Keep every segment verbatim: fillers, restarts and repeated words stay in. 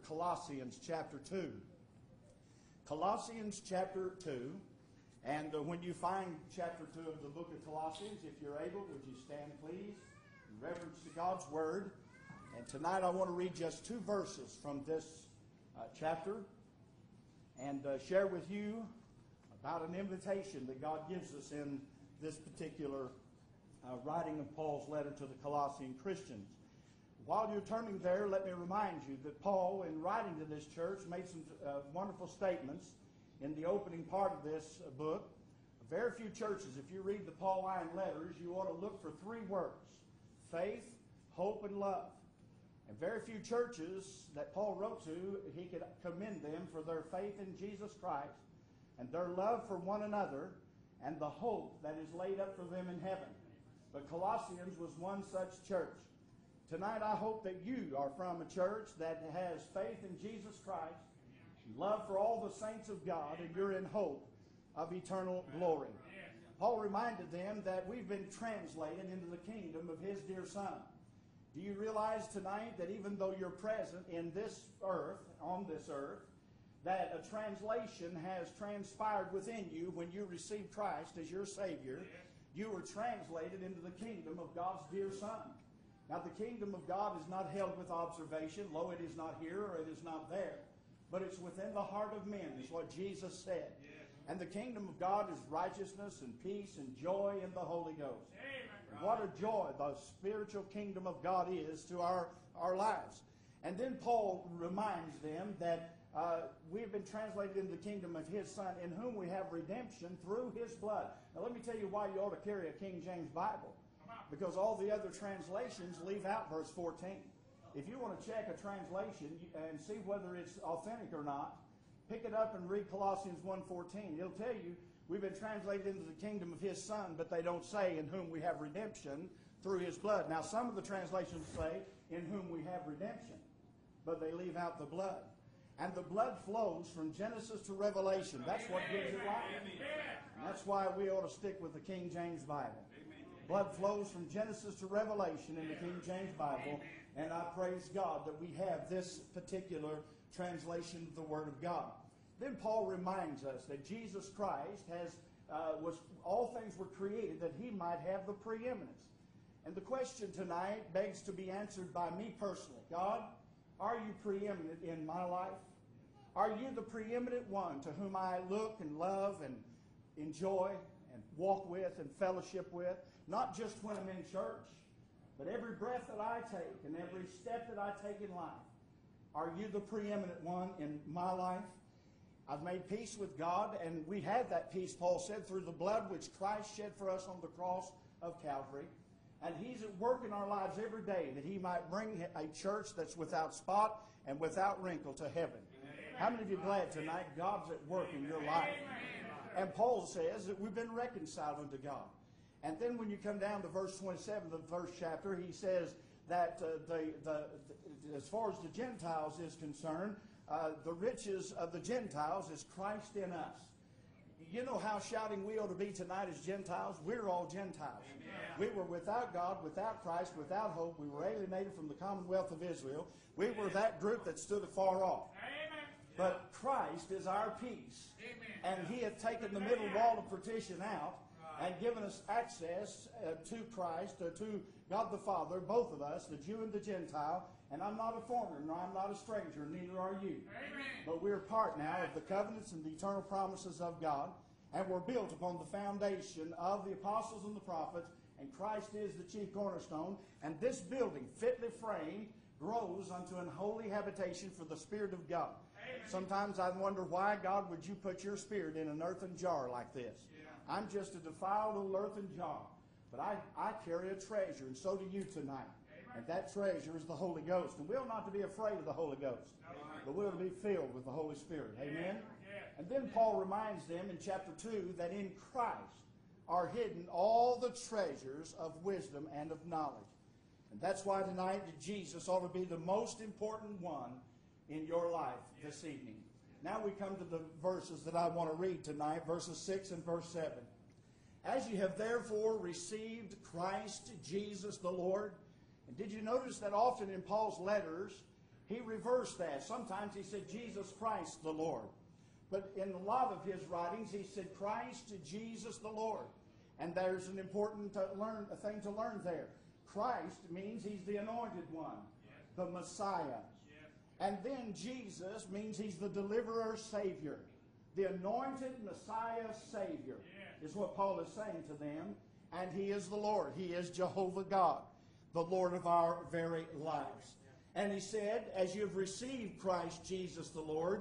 Colossians chapter two. Colossians chapter two. And uh, when you find chapter two of the book of Colossians, if you're able, would you stand, please, in reverence to God's Word. And tonight I want to read just two verses from this uh, chapter and uh, share with you about an invitation that God gives us in this particular uh, writing of Paul's letter to the Colossian Christians. While you're turning there, let me remind you that Paul, in writing to this church, made some uh, wonderful statements in the opening part of this uh, book. Very few churches, if you read the Pauline letters, you ought to look for three words: faith, hope, and love. And very few churches that Paul wrote to, he could commend them for their faith in Jesus Christ and their love for one another and the hope that is laid up for them in heaven. But Colossians was one such church. Tonight I hope that you are from a church that has faith in Jesus Christ, love for all the saints of God, and you're in hope of eternal glory. Paul reminded them that we've been translated into the kingdom of his dear Son. Do you realize tonight that even though you're present in this earth, on this earth, that a translation has transpired within you when you received Christ as your Savior? You were translated into the kingdom of God's dear Son. Now the kingdom of God is not held with observation. Lo, it is not here or it is not there. But it's within the heart of men, is what Jesus said. And the kingdom of God is righteousness and peace and joy in the Holy Ghost. And what a joy the spiritual kingdom of God is to our, our lives. And then Paul reminds them that uh, we have been translated into the kingdom of his Son, in whom we have redemption through his blood. Now let me tell you why you ought to carry a King James Bible. Because all the other translations leave out verse fourteen. If you want to check a translation and see whether it's authentic or not, pick it up and read Colossians one fourteen. It'll tell you we've been translated into the kingdom of his Son, but they don't say in whom we have redemption through his blood. Now some of the translations say in whom we have redemption, but they leave out the blood. And the blood flows from Genesis to Revelation. That's what gives it life. And that's why we ought to stick with the King James Bible. Blood flows from Genesis to Revelation in the King James Bible. And I praise God that we have this particular translation of the Word of God. Then Paul reminds us that Jesus Christ has uh, was all things were created that he might have the preeminence. And the question tonight begs to be answered by me personally. God, are you preeminent in my life? Are you the preeminent one to whom I look and love and enjoy and walk with and fellowship with? Not just when I'm in church, but every breath that I take and every step that I take in life. Are you the preeminent one in my life? I've made peace with God, and we have that peace, Paul said, through the blood which Christ shed for us on the cross of Calvary. And he's at work in our lives every day that he might bring a church that's without spot and without wrinkle to heaven. How many of you are glad tonight God's at work in your life? And Paul says that we've been reconciled unto God. And then when you come down to verse twenty-seven of the first chapter, he says that uh, the, the, the, as far as the Gentiles is concerned, uh, the riches of the Gentiles is Christ in us. You know how shouting we ought to be tonight as Gentiles? We're all Gentiles. Amen. We were without God, without Christ, without hope. We were alienated from the commonwealth of Israel. We were that group that stood afar off. Amen. But Christ is our peace. Amen. And he hath taken the middle wall of partition out and given us access uh, to Christ, uh, to God the Father, both of us, the Jew and the Gentile. And I'm not a foreigner, nor I'm not a stranger, neither are you. Amen. But we're part now of the covenants and the eternal promises of God. And we're built upon the foundation of the apostles and the prophets. And Christ is the chief cornerstone. And this building, fitly framed, grows unto an holy habitation for the Spirit of God. Amen. Sometimes I wonder, why, God, would you put your Spirit in an earthen jar like this? Yeah. I'm just a defiled little earthen jar. But I, I carry a treasure, and so do you tonight. And that treasure is the Holy Ghost. And we're not to be afraid of the Holy Ghost, but we're to be filled with the Holy Spirit. Amen? And then Paul reminds them in chapter two that in Christ are hidden all the treasures of wisdom and of knowledge. And that's why tonight Jesus ought to be the most important one in your life this evening. Now we come to the verses that I want to read tonight, verses six and verse seven. As you have therefore received Christ Jesus the Lord. And did you notice that often in Paul's letters, he reversed that. Sometimes he said Jesus Christ the Lord. But in a lot of his writings, he said Christ Jesus the Lord. And there's an important uh, learn, a thing to learn there. Christ means he's the anointed one, yes. the Messiah. Yes. And then Jesus means he's the deliverer, Savior. The anointed Messiah, Savior yes. is what Paul is saying to them. And he is the Lord. He is Jehovah God, the Lord of our very lives. And he said, as you have received Christ Jesus the Lord,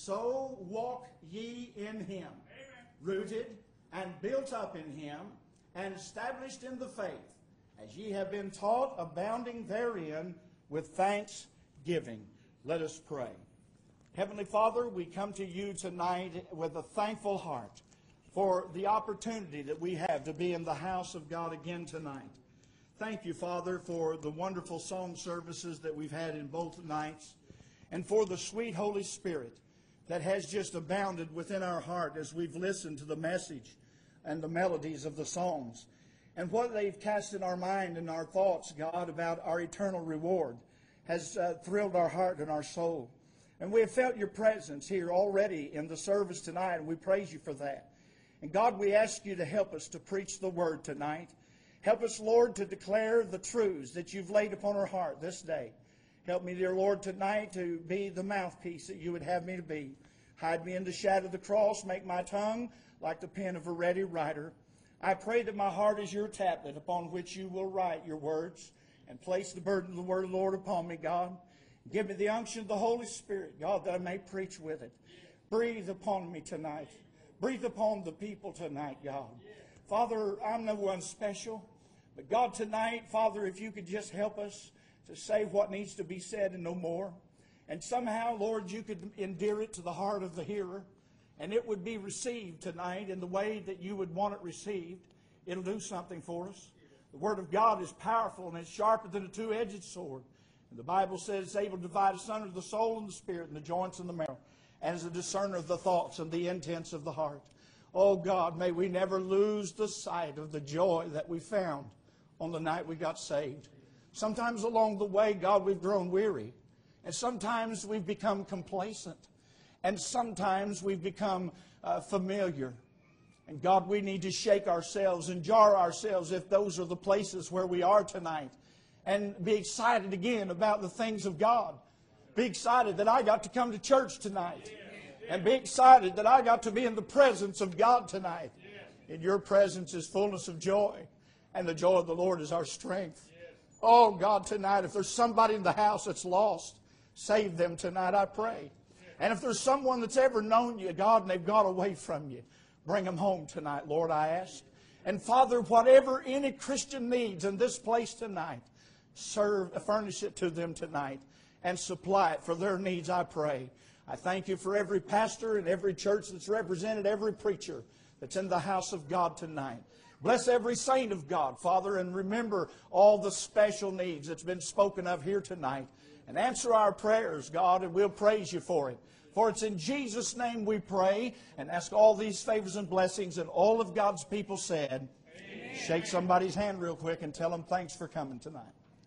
so walk ye in him, Amen. Rooted and built up in him, and established in the faith, as ye have been taught, abounding therein with thanksgiving. Let us pray. Heavenly Father, we come to you tonight with a thankful heart for the opportunity that we have to be in the house of God again tonight. Thank you, Father, for the wonderful song services that we've had in both nights, and for the sweet Holy Spirit that has just abounded within our heart as we've listened to the message and the melodies of the songs, and what they've cast in our mind and our thoughts, God, about our eternal reward has uh, thrilled our heart and our soul. And we have felt your presence here already in the service tonight, and we praise you for that. And God, we ask you to help us to preach the word tonight. Help us, Lord, to declare the truths that you've laid upon our heart this day. Help me, dear Lord, tonight to be the mouthpiece that you would have me to be. Hide me in the shadow of the cross. Make my tongue like the pen of a ready writer. I pray that my heart is your tablet upon which you will write your words, and place the burden of the word of the Lord upon me, God. Give me the unction of the Holy Spirit, God, that I may preach with it. Breathe upon me tonight. Breathe upon the people tonight, God. Father, I'm no one special, but God, tonight, Father, if you could just help us to say what needs to be said and no more. And somehow, Lord, you could endear it to the heart of the hearer, and it would be received tonight in the way that you would want it received. It'll do something for us. The Word of God is powerful, and it's sharper than a two-edged sword. And the Bible says it's able to divide asunder the soul and the spirit and the joints and the marrow, and is a discerner of the thoughts and the intents of the heart. Oh, God, may we never lose the sight of the joy that we found on the night we got saved. Sometimes along the way, God, we've grown weary. And sometimes we've become complacent. And sometimes we've become uh, familiar. And God, we need to shake ourselves and jar ourselves if those are the places where we are tonight. And be excited again about the things of God. Be excited that I got to come to church tonight. And be excited that I got to be in the presence of God tonight. In your presence is fullness of joy. And the joy of the Lord is our strength. Oh, God, tonight, if there's somebody in the house that's lost, save them tonight, I pray. And if there's someone that's ever known you, God, and they've got away from you, bring them home tonight, Lord, I ask. And Father, whatever any Christian needs in this place tonight, serve, furnish it to them tonight and supply it for their needs, I pray. I thank you for every pastor and every church that's represented, every preacher that's in the house of God tonight. Bless every saint of God, Father, and remember all the special needs that's been spoken of here tonight. And answer our prayers, God, and we'll praise you for it. For it's in Jesus' name we pray and ask all these favors and blessings. And all of God's people said, Amen. Shake somebody's hand real quick and tell them thanks for coming tonight.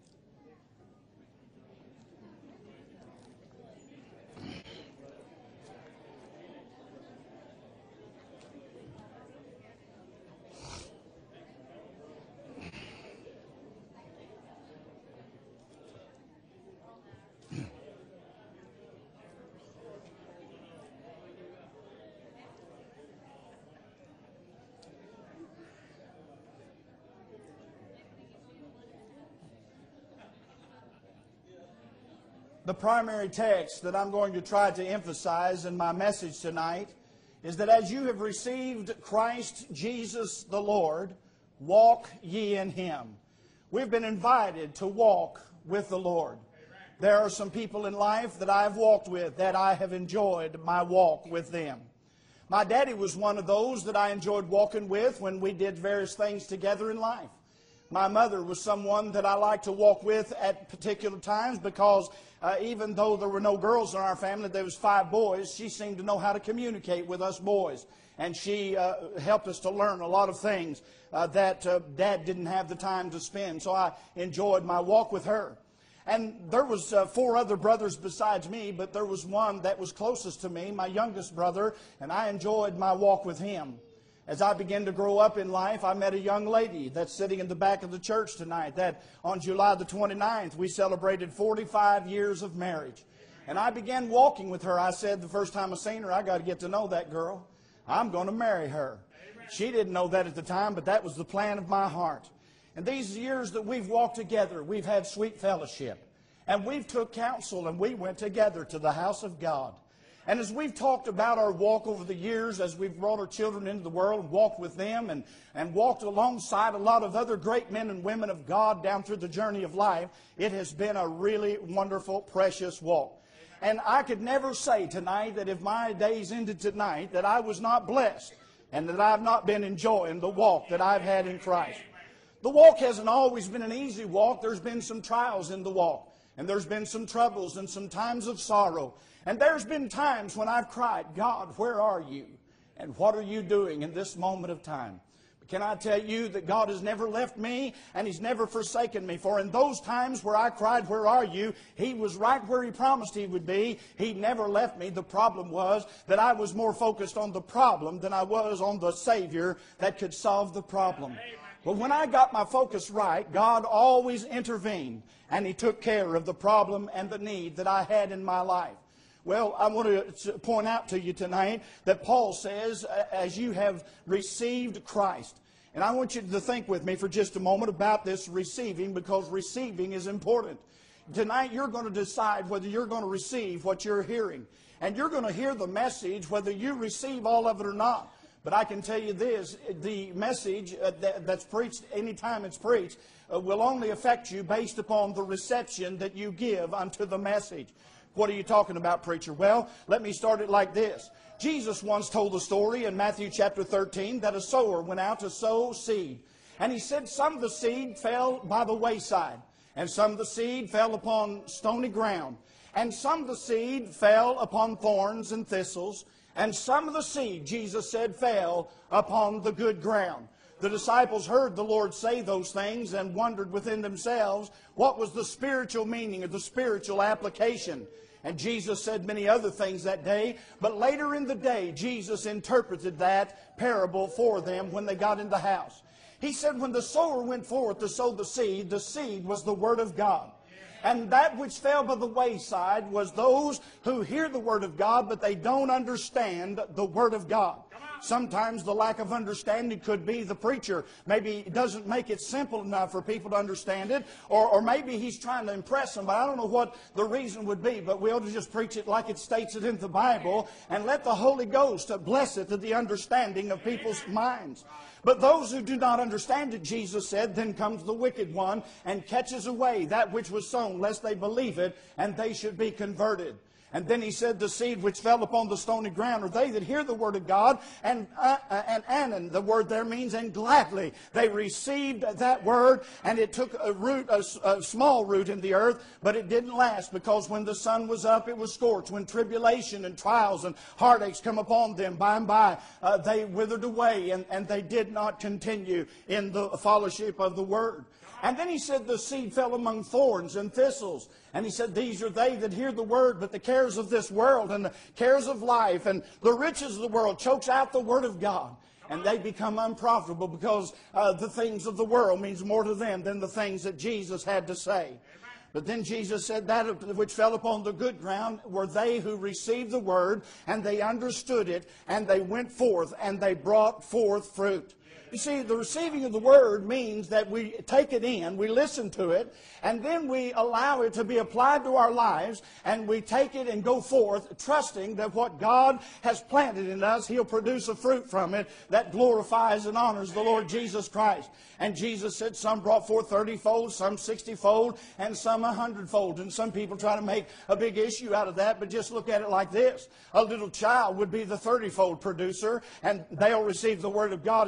The primary text that I'm going to try to emphasize in my message tonight is that as you have received Christ Jesus the Lord, walk ye in Him. We've been invited to walk with the Lord. There are some people in life that I've walked with that I have enjoyed my walk with them. My daddy was one of those that I enjoyed walking with when we did various things together in life. My mother was someone that I liked to walk with at particular times because uh, even though there were no girls in our family, there was five boys, she seemed to know how to communicate with us boys. And she uh, helped us to learn a lot of things uh, that uh, Dad didn't have the time to spend. So I enjoyed my walk with her. And there was uh, four other brothers besides me, but there was one that was closest to me, my youngest brother, and I enjoyed my walk with him. As I began to grow up in life, I met a young lady that's sitting in the back of the church tonight, that on July the twenty-ninth, we celebrated forty-five years of marriage. And I began walking with her. I said the first time I seen her, I got to get to know that girl. I'm going to marry her. She didn't know that at the time, but that was the plan of my heart. And these years that we've walked together, we've had sweet fellowship. And we've took counsel, and we went together to the house of God. And as we've talked about our walk over the years, as we've brought our children into the world and walked with them and, and walked alongside a lot of other great men and women of God down through the journey of life, it has been a really wonderful, precious walk. And I could never say tonight that if my days ended tonight, that I was not blessed and that I've not been enjoying the walk that I've had in Christ. The walk hasn't always been an easy walk. There's been some trials in the walk. And there's been some troubles and some times of sorrow. And there's been times when I've cried, God, where are you? And what are you doing in this moment of time? But can I tell you that God has never left me and He's never forsaken me? For in those times where I cried, where are you? He was right where He promised He would be. He never left me. The problem was that I was more focused on the problem than I was on the Savior that could solve the problem. But when I got my focus right, God always intervened, and He took care of the problem and the need that I had in my life. Well, I want to point out to you tonight that Paul says, as you have received Christ. And I want you to think with me for just a moment about this receiving, because receiving is important. Tonight you're going to decide whether you're going to receive what you're hearing. And you're going to hear the message whether you receive all of it or not. But I can tell you this, the message uh, that, that's preached anytime it's preached uh, will only affect you based upon the reception that you give unto the message. What are you talking about, preacher? Well, let me start it like this. Jesus once told the story in Matthew chapter thirteen that a sower went out to sow seed. And he said some of the seed fell by the wayside, and some of the seed fell upon stony ground, and some of the seed fell upon thorns and thistles, and some of the seed, Jesus said, fell upon the good ground. The disciples heard the Lord say those things and wondered within themselves what was the spiritual meaning or the spiritual application. And Jesus said many other things that day, but later in the day, Jesus interpreted that parable for them when they got in the house. He said when the sower went forth to sow the seed, the seed was the Word of God. And that which fell by the wayside was those who hear the Word of God, but they don't understand the Word of God. Sometimes the lack of understanding could be the preacher maybe doesn't make it simple enough for people to understand it, or, or maybe he's trying to impress them. But I don't know what the reason would be, but we ought to just preach it like it states it in the Bible and let the Holy Ghost bless it to the understanding of people's minds. But those who do not understand it, Jesus said, then comes the wicked one and catches away that which was sown, lest they believe it, and they should be converted. And then he said, the seed which fell upon the stony ground are they that hear the word of God, and uh, and anon, the word there means, and gladly they received that word, and it took a root, a, a small root in the earth, but it didn't last, because when the sun was up, it was scorched. When tribulation and trials and heartaches come upon them, by and by, uh, they withered away, and, and they did not continue in the fellowship of the word. And then he said the seed fell among thorns and thistles. And he said these are they that hear the word, but the cares of this world and the cares of life and the riches of the world chokes out the word of God. And they become unprofitable because uh, the things of the world means more to them than the things that Jesus had to say. But then Jesus said that which fell upon the good ground were they who received the word, and they understood it, and they went forth, and they brought forth fruit. You see, the receiving of the Word means that we take it in, we listen to it, and then we allow it to be applied to our lives, and we take it and go forth, trusting that what God has planted in us, He'll produce a fruit from it that glorifies and honors the Lord Jesus Christ. And Jesus said some brought forth thirty-fold, some sixty-fold, and some a hundred-fold. And some people try to make a big issue out of that, but just look at it like this. A little child would be the thirty-fold producer, and they'll receive the Word of God as quickly as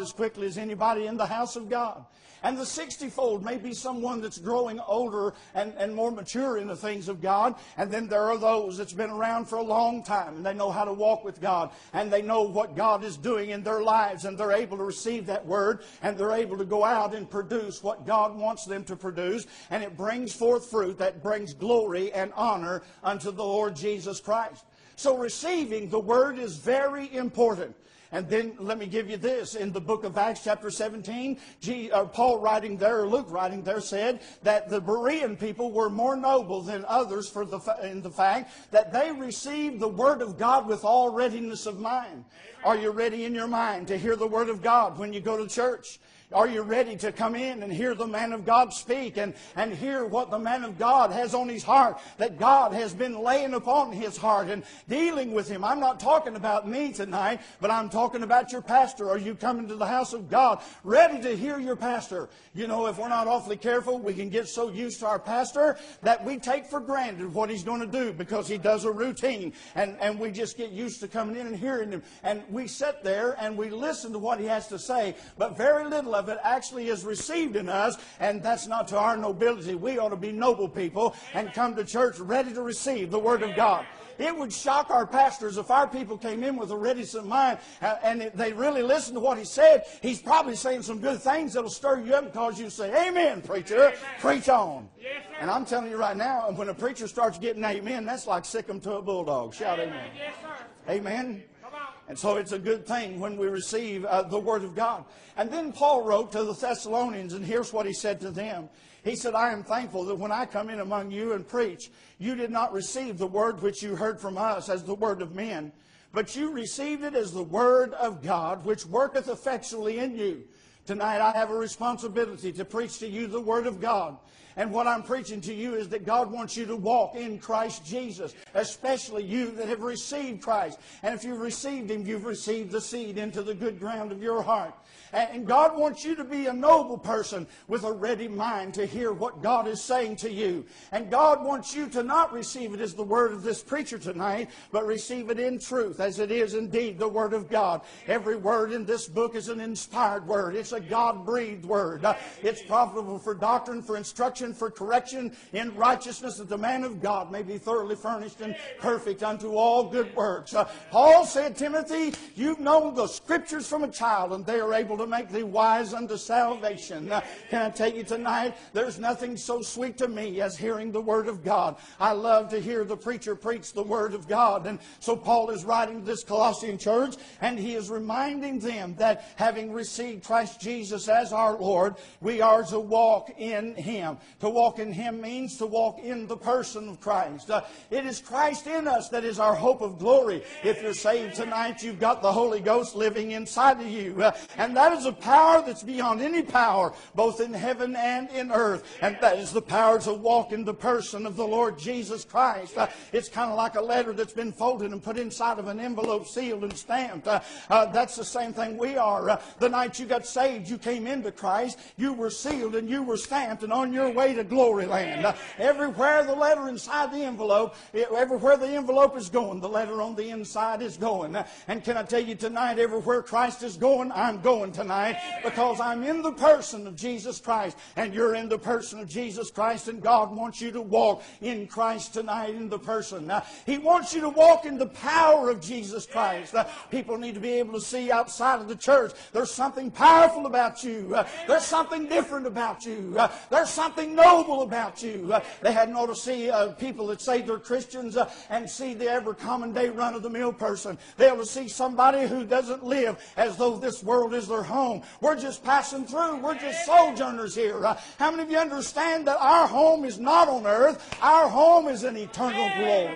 is anybody in the house of God. And the sixty-fold may be someone that's growing older and, and more mature in the things of God. And then there are those that's been around for a long time, and they know how to walk with God, and they know what God is doing in their lives, and they're able to receive that word, and they're able to go out and produce what God wants them to produce, and it brings forth fruit that brings glory and honor unto the Lord Jesus Christ. So receiving the word is very important. And then let me give you this. In the book of Acts chapter seventeen, G, uh, Paul writing there, or Luke writing there, said that the Berean people were more noble than others for the, in the fact that they received the word of God with all readiness of mind. Are you ready in your mind to hear the word of God when you go to church? Are you ready to come in and hear the man of God speak and, and hear what the man of God has on his heart, that God has been laying upon his heart and dealing with him? I'm not talking about me tonight, but I'm talking about your pastor. Are you coming to the house of God ready to hear your pastor? You know, if we're not awfully careful, we can get so used to our pastor that we take for granted what he's going to do because he does a routine. And, and we just get used to coming in and hearing him. And we sit there and we listen to what he has to say, but very little of it actually is received in us, and that's not to our nobility. We ought to be noble people and come to church ready to receive the Word of God. It would shock our pastors if our people came in with a readiness of mind and they really listened to what he said. He's probably saying some good things that'll stir you up and cause you to say, "Amen, preacher, amen. Preach on." Yes, and I'm telling you right now, when a preacher starts getting amen, that's like sick 'em to a bulldog. Shout amen. Amen. Yes, sir. Amen. And so it's a good thing when we receive uh, the Word of God. And then Paul wrote to the Thessalonians, and here's what he said to them. He said, "I am thankful that when I come in among you and preach, you did not receive the word which you heard from us as the word of men, but you received it as the word of God, which worketh effectually in you." Tonight I have a responsibility to preach to you the Word of God. And what I'm preaching to you is that God wants you to walk in Christ Jesus, especially you that have received Christ. And if you've received Him, you've received the seed into the good ground of your heart. And God wants you to be a noble person with a ready mind to hear what God is saying to you. And God wants you to not receive it as the word of this preacher tonight, but receive it in truth, as it is indeed the Word of God. Every word in this book is an inspired word. It's a God-breathed word. Uh, it's profitable for doctrine, for instruction, for correction in righteousness, that the man of God may be thoroughly furnished and perfect unto all good works. Uh, Paul said, "Timothy, you've known the Scriptures from a child, and they are able to make thee wise unto salvation." Uh, can I tell you tonight, there's nothing so sweet to me as hearing the Word of God. I love to hear the preacher preach the Word of God. And so Paul is writing to this Colossian church, and he is reminding them that having received Christ Jesus as our Lord, we are to walk in Him. To walk in Him means to walk in the person of Christ. Uh, it is Christ in us that is our hope of glory. If you're saved tonight, you've got the Holy Ghost living inside of you. Uh, and that is a power that's beyond any power, both in heaven and in earth. And that is the power to walk in the person of the Lord Jesus Christ. Uh, it's kind of like a letter that's been folded and put inside of an envelope, sealed and stamped. Uh, uh, that's the same thing we are. Uh, the night you got saved, you came into Christ, you were sealed and you were stamped and on your way to glory land. Uh, everywhere the letter inside the envelope, it, everywhere the envelope is going, the letter on the inside is going. Uh, and can I tell you tonight, everywhere Christ is going, I'm going tonight, because I'm in the person of Jesus Christ, and you're in the person of Jesus Christ, and God wants you to walk in Christ tonight in the person. Uh, he wants you to walk in the power of Jesus Christ. Uh, people need to be able to see outside of the church, there's something powerful about you. Uh, there's something different about you. Uh, there's something noble about you. Uh, they hadn't ought to see uh, people that say they're Christians uh, and see the ever common day run-of-the-mill person. They ought to see somebody who doesn't live as though this world is their home. We're just passing through. We're just sojourners here. Uh, how many of you understand that our home is not on earth? Our home is in eternal glory.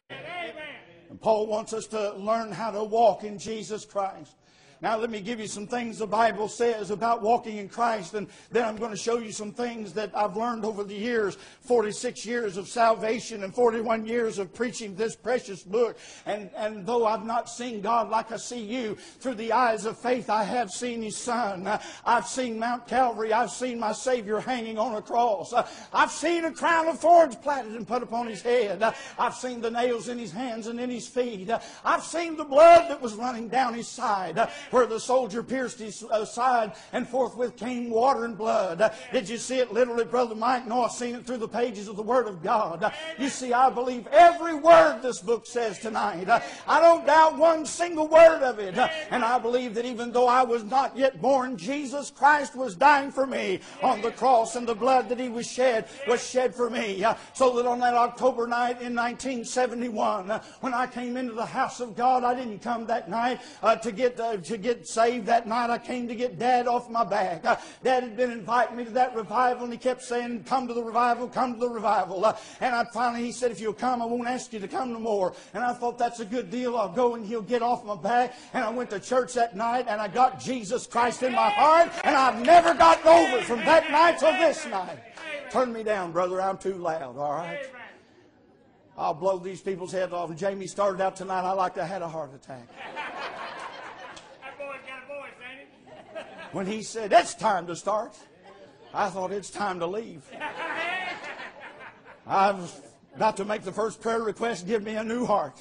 And Paul wants us to learn how to walk in Jesus Christ. Now let me give you some things the Bible says about walking in Christ, and then I'm going to show you some things that I've learned over the years, forty-six years of salvation and forty-one years of preaching this precious book. And, and though I've not seen God like I see you, through the eyes of faith I have seen His Son. Uh, I've seen Mount Calvary. I've seen my Savior hanging on a cross. Uh, I've seen a crown of thorns platted and put upon His head. Uh, I've seen the nails in His hands and in His feet. Uh, I've seen the blood that was running down His side. Uh, where the soldier pierced his uh, side and forthwith came water and blood. Uh, did you see it literally, Brother Mike? No, I've seen it through the pages of the Word of God. Uh, you see, I believe every word this book says tonight. Uh, I don't doubt one single word of it. Uh, and I believe that even though I was not yet born, Jesus Christ was dying for me on the cross, and the blood that He was shed was shed for me. Uh, so that on that October night in nineteen seventy-one, uh, when I came into the house of God, I didn't come that night uh, to get uh, to get saved. That night I came to get Dad off my back. Uh, Dad had been inviting me to that revival, and he kept saying, come to the revival, come to the revival. Uh, and I finally, he said, if you'll come, I won't ask you to come no more. And I thought, that's a good deal. I'll go and he'll get off my back. And I went to church that night, and I got Jesus Christ in my heart, and I've never gotten over it from that night till this night. Turn me down, brother. I'm too loud, all right? I'll blow these people's heads off. And Jamie started out tonight, I like to have had a heart attack. That boy's got a voice, ain't he? When he said, it's time to start, I thought it's time to leave. I was about to make the first prayer request, give me a new heart.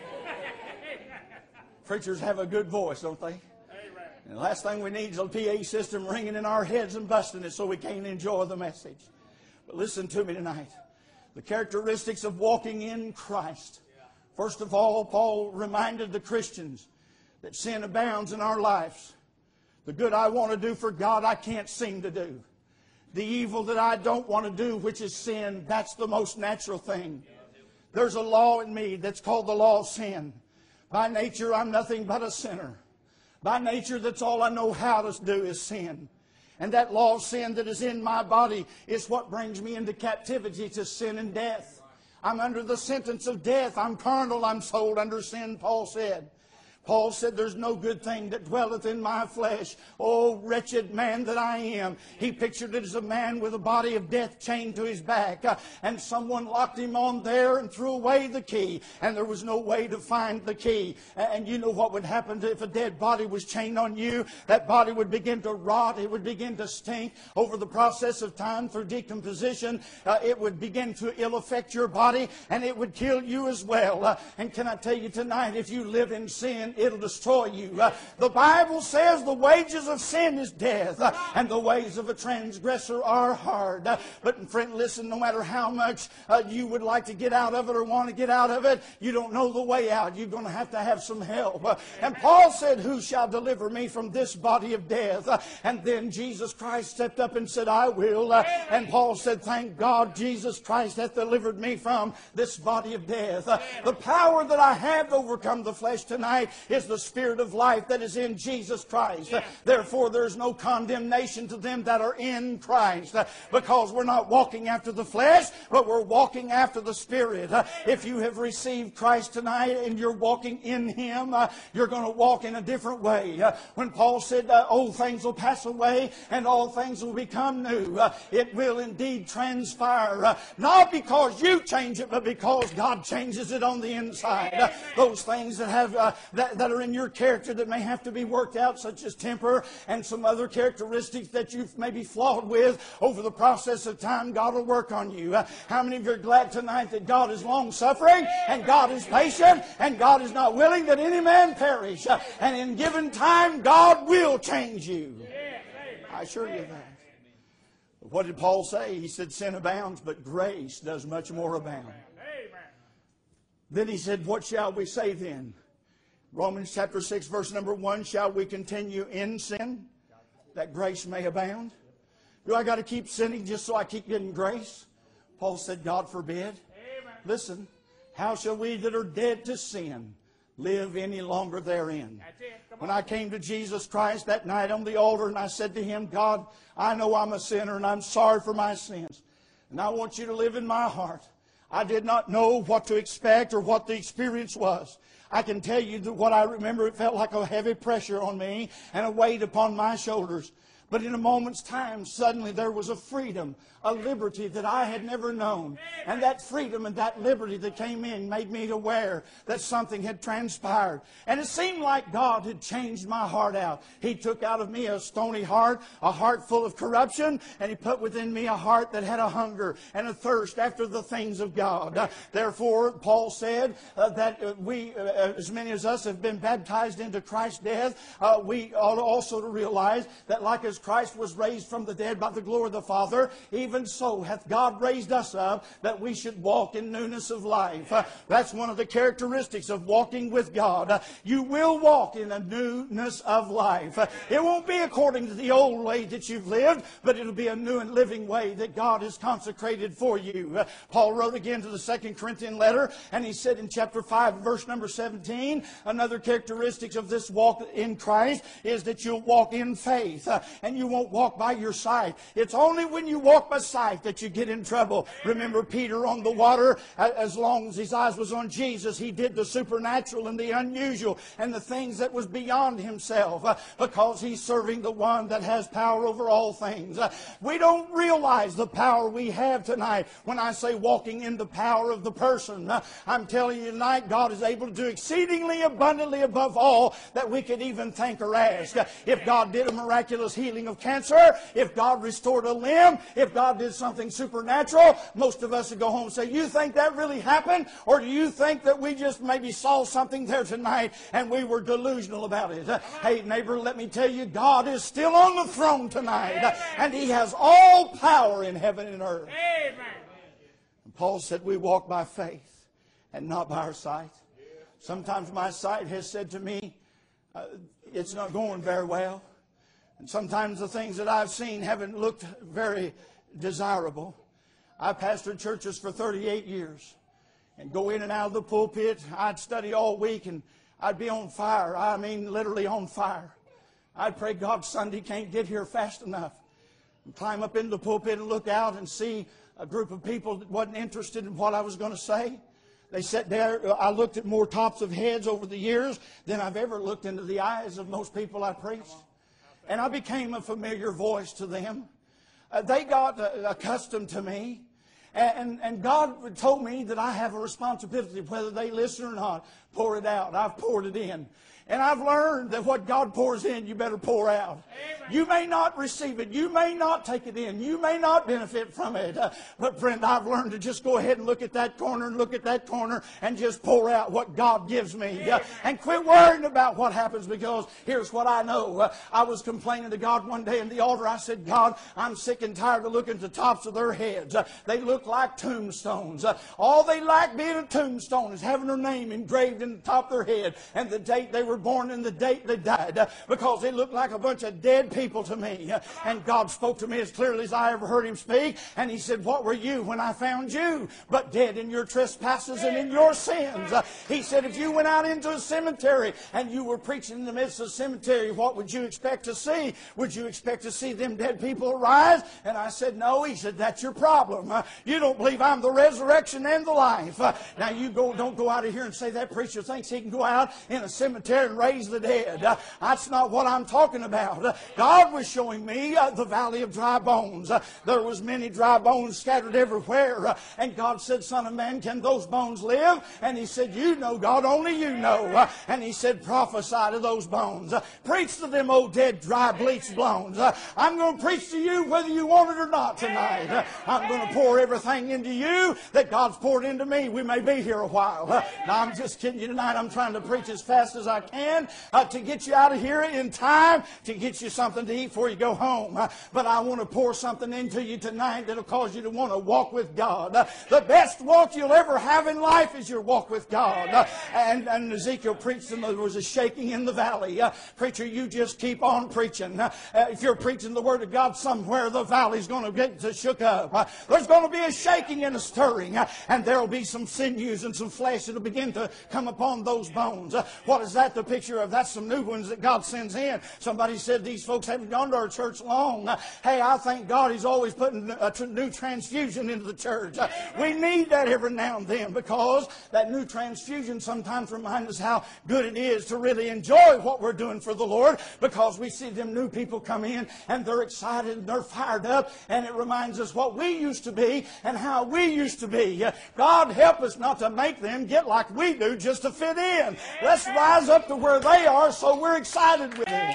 Preachers have a good voice, don't they? And the last thing we need is a P A system ringing in our heads and busting it so we can't enjoy the message. But listen to me tonight. The characteristics of walking in Christ. First of all, Paul reminded the Christians that sin abounds in our lives. The good I want to do for God, I can't seem to do. The evil that I don't want to do, which is sin, that's the most natural thing. There's a law in me that's called the law of sin. By nature, I'm nothing but a sinner. By nature, that's all I know how to do is sin. And that law of sin that is in my body is what brings me into captivity to sin and death. I'm under the sentence of death. I'm carnal. I'm sold under sin, Paul said. Paul said, there's no good thing that dwelleth in my flesh. Oh, wretched man that I am. He pictured it as a man with a body of death chained to his back. Uh, and someone locked him on there and threw away the key. And there was no way to find the key. And you know what would happen if a dead body was chained on you? That body would begin to rot. It would begin to stink over the process of time through decomposition. Uh, it would begin to ill affect your body, and it would kill you as well. Uh, and can I tell you tonight, if you live in sin, it'll destroy you. Uh, the Bible says the wages of sin is death, uh, and the ways of a transgressor are hard. Uh, but friend, listen, no matter how much uh, you would like to get out of it or want to get out of it, you don't know the way out. You're going to have to have some help. Uh, and Paul said, who shall deliver me from this body of death? Uh, and then Jesus Christ stepped up and said, I will. Uh, and Paul said, thank God Jesus Christ hath delivered me from this body of death. Uh, the power that I have to overcome the flesh tonight is the Spirit of life that is in Jesus Christ. Uh, therefore, there's no condemnation to them that are in Christ, uh, because we're not walking after the flesh, but we're walking after the Spirit. Uh, if you have received Christ tonight and you're walking in Him, uh, you're going to walk in a different way. Uh, when Paul said, uh, old things will pass away and all things will become new, uh, it will indeed transpire. Uh, not because you change it, but because God changes it on the inside. Uh, those things that have uh, that, that are in your character that may have to be worked out, such as temper and some other characteristics that you've maybe flawed with over the process of time, God will work on you. Uh, how many of you are glad tonight that God is long-suffering and God is patient and God is not willing that any man perish? Uh, and in given time, God will change you. I assure you that. What did Paul say? He said, sin abounds, but grace does much more abound. Then he said, what shall we say then? Romans chapter six, verse number one, shall we continue in sin that grace may abound? Do I got to keep sinning just so I keep getting grace? Paul said, God forbid. Amen. Listen, how shall we that are dead to sin live any longer therein? When I came to Jesus Christ that night on the altar and I said to Him, God, I know I'm a sinner and I'm sorry for my sins. And I want you to live in my heart. I did not know what to expect or what the experience was. I can tell you that what I remember, it felt like a heavy pressure on me and a weight upon my shoulders. But in a moment's time, suddenly there was a freedom, a liberty that I had never known. And that freedom and that liberty that came in made me aware that something had transpired. And it seemed like God had changed my heart out. He took out of me a stony heart, a heart full of corruption, and He put within me a heart that had a hunger and a thirst after the things of God. Uh, therefore, Paul said uh, that uh, we, uh, as many as us, have been baptized into Christ's death. Uh, we ought also to realize that like as Christ was raised from the dead by the glory of the Father, even so hath God raised us up, that we should walk in newness of life. Uh, that's one of the characteristics of walking with God. Uh, you will walk in a newness of life. Uh, it won't be according to the old way that you've lived, but it'll be a new and living way that God has consecrated for you. Uh, Paul wrote again to the Second Corinthian letter, and he said in chapter five, verse number seventeen, another characteristic of this walk in Christ is that you'll walk in faith, uh, and you won't walk by your sight. It's only when you walk by sight that you get in trouble. Remember Peter on the water, as long as his eyes was on Jesus, he did the supernatural and the unusual and the things that was beyond himself, uh, because he's serving the one that has power over all things. Uh, we don't realize the power we have tonight. When I say walking in the power of the person, uh, I'm telling you tonight, God is able to do exceedingly abundantly above all that we could even think or ask. Uh, if God did a miraculous healing of cancer, if God restored a limb, if God did something supernatural, most of us would go home and say, you think that really happened? Or do you think that we just maybe saw something there tonight and we were delusional about it? Uh, hey neighbor, let me tell you, God is still on the throne tonight, uh, and He has all power in heaven and earth. Amen. And Paul said we walk by faith and not by our sight. Sometimes my sight has said to me, uh, it's not going very well. And sometimes the things that I've seen haven't looked very desirable. I pastored churches for thirty-eight years and go in and out of the pulpit. I'd study all week and I'd be on fire. I mean, literally on fire. I'd pray God Sunday can't get here fast enough. And climb up into the pulpit and look out and see a group of people that wasn't interested in what I was going to say. They sat there. I looked at more tops of heads over the years than I've ever looked into the eyes of most people I preached. And I became a familiar voice to them. Uh, they got uh, accustomed to me. And, and God told me that I have a responsibility, whether they listen or not, pour it out. I've poured it in. And I've learned that what God pours in, you better pour out. Amen. You may not receive it. You may not take it in. You may not benefit from it. Uh, but friend, I've learned to just go ahead and look at that corner and look at that corner and just pour out what God gives me. Uh, and quit worrying about what happens, because here's what I know. Uh, I was complaining to God one day in the altar. I said, God, I'm sick and tired of looking at the tops of their heads. Uh, they look like tombstones. Uh, all they lack being a tombstone is having their name engraved in the top of their head and the date they were born and the date they died, uh, because they look like a bunch of dead people to me. Uh, and God spoke to me as clearly as I ever heard Him speak, and He said, what were you when I found you? But dead in your trespasses and in your sins. Uh, he said, if you went out into a cemetery and you were preaching in the midst of the cemetery, what would you expect to see? Would you expect to see them dead people arise? And I said, no. He said, that's your problem. Uh, you don't believe I'm the resurrection and the life. Uh, now you go, don't go out of here and say that preacher thinks he can go out in a cemetery and raise the dead. Uh, that's not what I'm talking about. Uh, God was showing me uh, the valley of dry bones. Uh, there was many dry bones scattered everywhere. Uh, and God said, Son of man, can those bones live? And He said, you know, God, only you know. Uh, and He said, prophesy to those bones. Uh, preach to them, old dead, dry, bleached bones. Uh, I'm going to preach to you whether you want it or not tonight. Uh, I'm going to pour everything into you that God's poured into me. We may be here a while. Uh, now, I'm just kidding you tonight. I'm trying to preach as fast as I can uh, to get you out of here in time, to get you something to eat before you go home. Uh, but I want to pour something into you tonight that'll cause you to want to walk with God. Uh, the best walk you'll ever have in life is your walk with God. Uh, and, and Ezekiel preached, and there was a shaking in the valley. Uh, preacher, you just keep on preaching. Uh, uh, if you're preaching the Word of God somewhere, the valley's going to get to shook up. Uh, there's going to be a shaking and a stirring, uh, and there'll be some sinews and some flesh that'll begin to come upon those bones. Uh, what is that the picture of? That's some new ones that God sends in. Somebody said these folks haven't gone to our church long. Uh, hey, I thank God He's always putting a tr- new transfusion into the church. Uh, we need that every now and then, because that new transfusion sometimes reminds us how good it is to really enjoy what we're doing for the Lord, because we see them new people come in and they're excited and they're fired up, and it reminds us what we used to be and how we used to be. Uh, God help us not to make them get like we do just to fit in. Let's rise up to where they are so we're excited with them.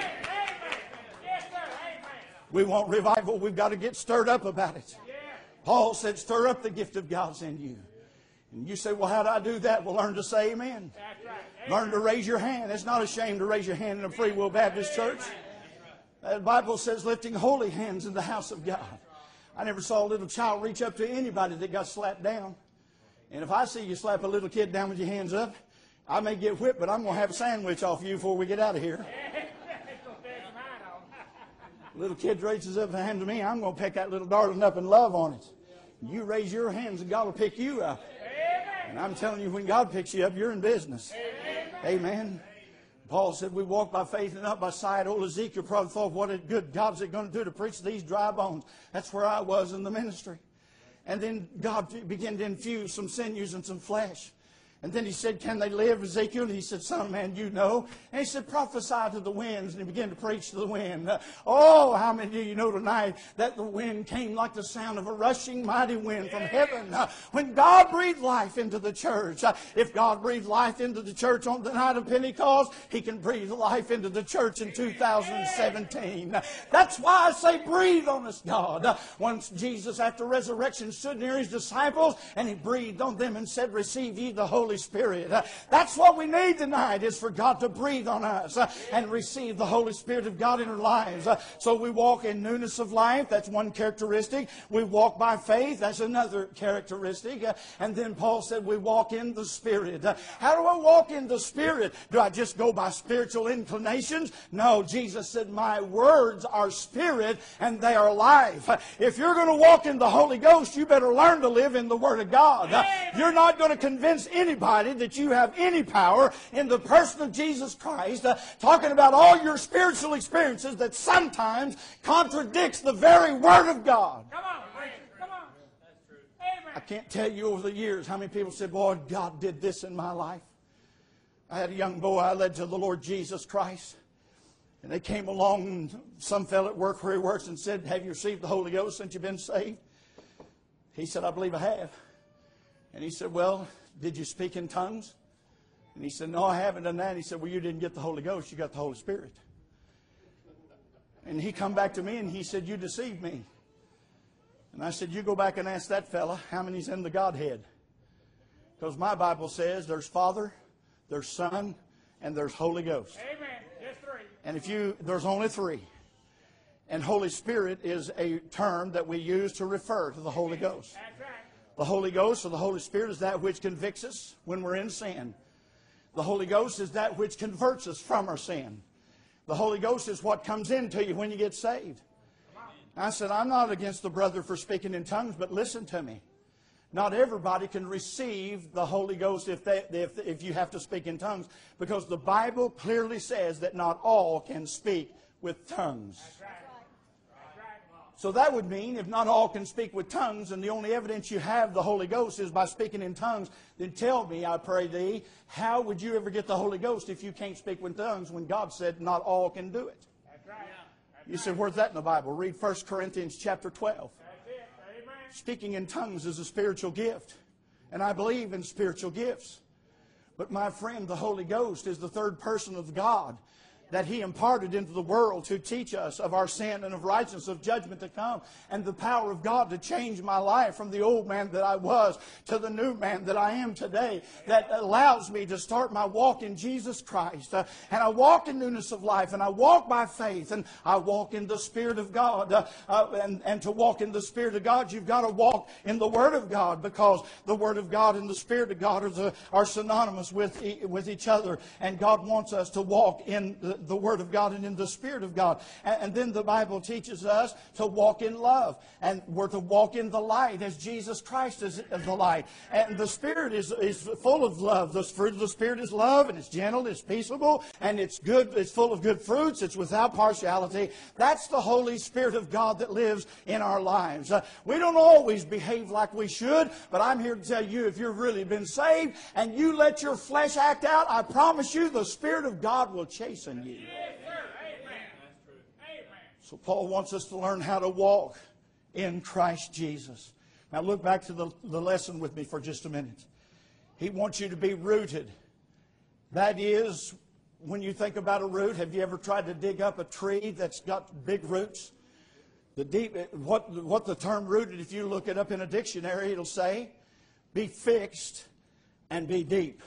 We want revival. We've got to get stirred up about it. Paul said, stir up the gift of God's in you. And you say, well, how do I do that? Well, learn to say amen. Learn to raise your hand. It's not a shame to raise your hand in a Free Will Baptist church. The Bible says lifting holy hands in the house of God. I never saw a little child reach up to anybody that got slapped down. And if I see you slap a little kid down with your hands up, I may get whipped, but I'm going to have a sandwich off you before we get out of here. Little kid raises up a hand to me, I'm going to pick that little darling up and love on it. You raise your hands and God will pick you up. And I'm telling you, when God picks you up, you're in business. Amen. Paul said we walk by faith and not by sight. Old Ezekiel probably thought, what a good God's it going to do to preach these dry bones. That's where I was in the ministry. And then God began to infuse some sinews and some flesh. And then he said, can they live, Ezekiel? And he said, son of man, you know. And he said, prophesy to the winds. And he began to preach to the wind. Uh, oh, how many of you know tonight that the wind came like the sound of a rushing mighty wind from heaven? Uh, when God breathed life into the church, uh, if God breathed life into the church on the night of Pentecost, He can breathe life into the church in two thousand seventeen. Uh, that's why I say breathe on us, God. Uh, once Jesus, after resurrection, stood near His disciples and He breathed on them and said, receive ye the Holy Spirit. Uh, that's what we need tonight, is for God to breathe on us uh, and receive the Holy Spirit of God in our lives. Uh, so we walk in newness of life. That's one characteristic. We walk by faith. That's another characteristic. Uh, and then Paul said we walk in the Spirit. Uh, how do I walk in the Spirit? Do I just go by spiritual inclinations? No, Jesus said my words are spirit and they are life. Uh, if you're going to walk in the Holy Ghost, you better learn to live in the Word of God. Uh, you're not going to convince anybody that you have any power in the person of Jesus Christ, uh, talking about all your spiritual experiences that sometimes contradicts the very Word of God. Come on, preacher. Come on. That's true. Amen. I can't tell you over the years how many people said, boy, God did this in my life. I had a young boy I led to the Lord Jesus Christ. And they came along, and some fellow at work where he works and said, have you received the Holy Ghost since you've been saved? He said, I believe I have. And he said, well, did you speak in tongues? And he said, no, I haven't done that. And he said, well, you didn't get the Holy Ghost, you got the Holy Spirit. And he come back to me and he said, you deceived me. And I said, you go back and ask that fella how many's in the Godhead. Because my Bible says there's Father, there's Son, and there's Holy Ghost. Amen. Just three. And if you, there's only three. And Holy Spirit is a term that we use to refer to the Holy Ghost. That's right. The Holy Ghost or the Holy Spirit is that which convicts us when we're in sin. The Holy Ghost is that which converts us from our sin. The Holy Ghost is what comes into you when you get saved. I said, I'm not against the brother for speaking in tongues, but listen to me. Not everybody can receive the Holy Ghost if, they, if, if you have to speak in tongues, because the Bible clearly says that not all can speak with tongues. That's right. That's right. So that would mean if not all can speak with tongues and the only evidence you have the Holy Ghost is by speaking in tongues, then tell me, I pray thee, how would you ever get the Holy Ghost if you can't speak with tongues when God said not all can do it? That's right. That's You said, where's that in the Bible? Read First Corinthians chapter twelve. That's it. Amen. Speaking in tongues is a spiritual gift. And I believe in spiritual gifts. But my friend, the Holy Ghost is the third person of God that He imparted into the world to teach us of our sin and of righteousness, of judgment to come, and the power of God to change my life from the old man that I was to the new man that I am today, that allows me to start my walk in Jesus Christ. Uh, and I walk in newness of life, and I walk by faith, and I walk in the Spirit of God. Uh, uh, and, and to walk in the Spirit of God, you've got to walk in the Word of God, because the Word of God and the Spirit of God are, the, are synonymous with, e- with each other. And God wants us to walk in the the, the Word of God and in the Spirit of God. And, and then the Bible teaches us to walk in love. And we're to walk in the light as Jesus Christ is the light. And the Spirit is, is full of love. The fruit of the Spirit is love, and it's gentle, it's peaceable, and it's good. It's full of good fruits. It's without partiality. That's the Holy Spirit of God that lives in our lives. Uh, we don't always behave like we should, but I'm here to tell you, if you've really been saved and you let your flesh act out, I promise you the Spirit of God will chasten you. Yes, sir. Amen. That's true. Amen. So Paul wants us to learn how to walk in Christ Jesus. Now look back to the, the lesson with me for just a minute. He wants you to be rooted. That is, when you think about a root, have you ever tried to dig up a tree that's got big roots? The deep, what, what the term rooted, if you look it up in a dictionary, it'll say, be fixed and be deep.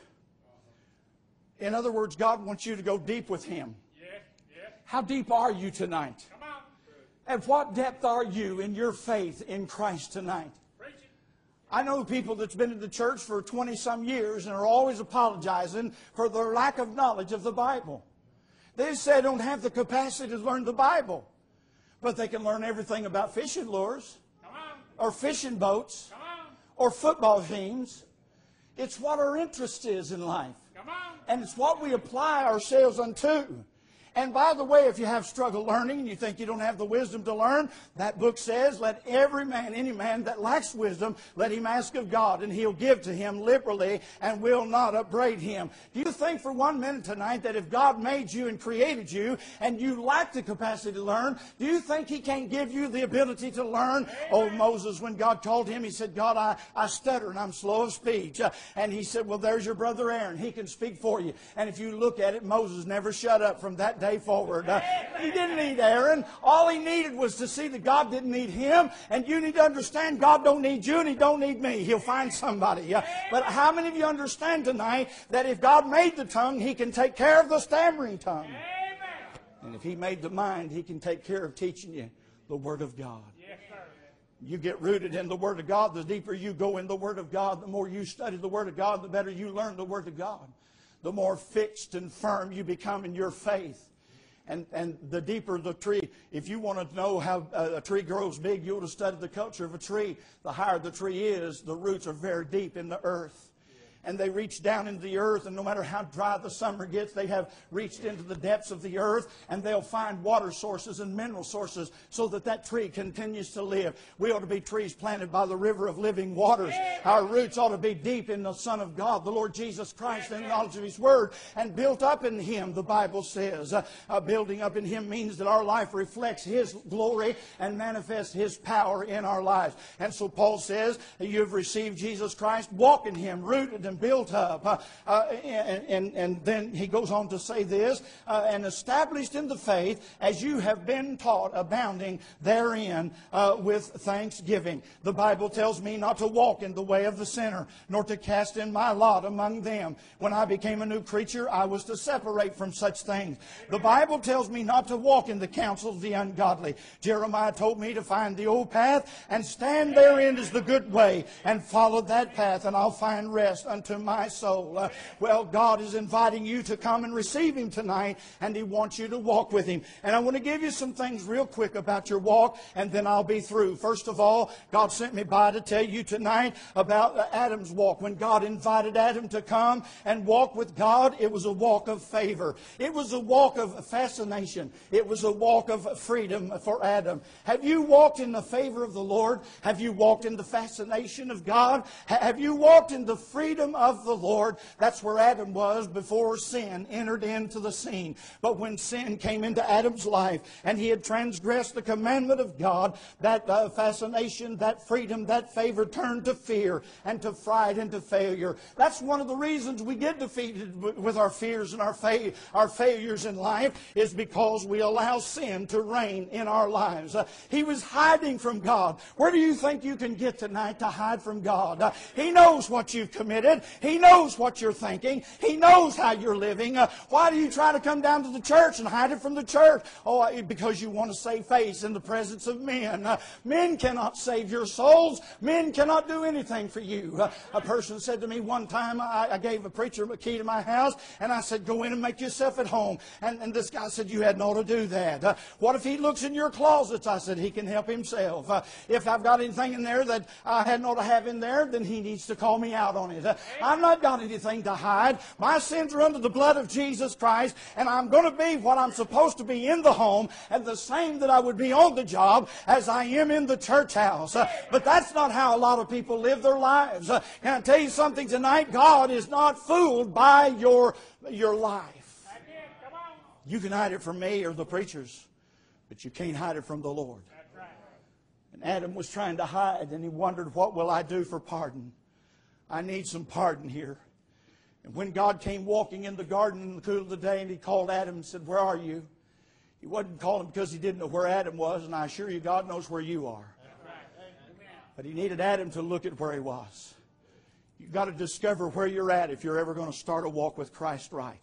In other words, God wants you to go deep with Him. Yes, yes. How deep are you tonight? Come on. At what depth are you in your faith in Christ tonight? Preach it. I know people that's been in the church for twenty-some years and are always apologizing for their lack of knowledge of the Bible. They say they don't have the capacity to learn the Bible. But they can learn everything about fishing lures, Come on. or fishing boats, Come on. or football teams. It's what our interest is in life. Come on. And it's what we apply ourselves unto. And by the way, if you have struggle learning and you think you don't have the wisdom to learn, that book says, let every man, any man that lacks wisdom, let him ask of God, and He'll give to him liberally and will not upbraid him. Do you think for one minute tonight that if God made you and created you and you lack the capacity to learn, do you think He can't give you the ability to learn? Amen. Oh, Moses, when God called him, he said, God, I, I stutter and I'm slow of speech. Uh, and He said, well, there's your brother Aaron. He can speak for you. And if you look at it, Moses never shut up from that day forward. Uh, he didn't need Aaron. All he needed was to see that God didn't need him. And you need to understand God don't need you and He don't need me. He'll find somebody. Uh, but how many of you understand tonight that if God made the tongue, He can take care of the stammering tongue? Amen. And if He made the mind, He can take care of teaching you the Word of God. Yes, sir. You get rooted in the Word of God. The deeper you go in the Word of God, the more you study the Word of God, the better you learn the Word of God. The more fixed and firm you become in your faith. And, and the deeper the tree, if you want to know how a tree grows big, you ought to study the culture of a tree. The higher the tree is, the roots are very deep in the earth. And they reach down into the earth, and no matter how dry the summer gets, they have reached into the depths of the earth, and they'll find water sources and mineral sources so that that tree continues to live. We ought to be trees planted by the river of living waters. Our roots ought to be deep in the Son of God, the Lord Jesus Christ, in the knowledge of His Word, and built up in Him, the Bible says. Uh, uh, building up in Him means that our life reflects His glory and manifests His power in our lives. And so Paul says, you have received Jesus Christ, walk in Him, rooted and built up. Uh, uh, and, and, and then he goes on to say this, uh, and established in the faith as you have been taught, abounding therein uh, with thanksgiving. The Bible tells me not to walk in the way of the sinner, nor to cast in my lot among them. When I became a new creature, I was to separate from such things. The Bible tells me not to walk in the counsel of the ungodly. Jeremiah told me to find the old path and stand therein is the good way, and follow that path, and I'll find rest unto my soul. Uh, well, God is inviting you to come and receive Him tonight, and He wants you to walk with Him. And I want to give you some things real quick about your walk, and then I'll be through. First of all, God sent me by to tell you tonight about Adam's walk. When God invited Adam to come and walk with God, it was a walk of favor. It was a walk of fascination. It was a walk of freedom for Adam. Have you walked in the favor of the Lord? Have you walked in the fascination of God? Have you walked in the freedom of the Lord? That's where Adam was before sin entered into the scene. But when sin came into Adam's life and he had transgressed the commandment of God, that uh, fascination, that freedom, that favor turned to fear and to fright and to failure. That's one of the reasons we get defeated with our fears and our, fa- our failures in life, is because we allow sin to reign in our lives. Uh, he was hiding from God. Where do you think you can get tonight to hide from God? Uh, he knows what you've committed. it. He knows what you're thinking. He knows how you're living. Uh, why do you try to come down to the church and hide it from the church? Oh, I- because you want to save face in the presence of men. Uh, men cannot save your souls. Men cannot do anything for you. Uh, a person said to me one time, I, I gave a preacher a key to my house, and I said, go in and make yourself at home. And, and this guy said, you hadn't ought to do that. Uh, what if he looks in your closets? I said, he can help himself. Uh, if I've got anything in there that I hadn't ought to have in there, then he needs to call me out on it. Uh, I've not got anything to hide. My sins are under the blood of Jesus Christ, and I'm going to be what I'm supposed to be in the home, and the same that I would be on the job as I am in the church house. Uh, but that's not how a lot of people live their lives. Uh, can I tell you something tonight? God is not fooled by your, your life. You can hide it from me or the preachers, but you can't hide it from the Lord. And Adam was trying to hide, and he wondered, what will I do for pardon? I need some pardon here. And when God came walking in the garden in the cool of the day, and he called Adam and said, where are you? He wasn't calling because he didn't know where Adam was, and I assure you, God knows where you are. But he needed Adam to look at where he was. You've got to discover where you're at if you're ever going to start a walk with Christ right.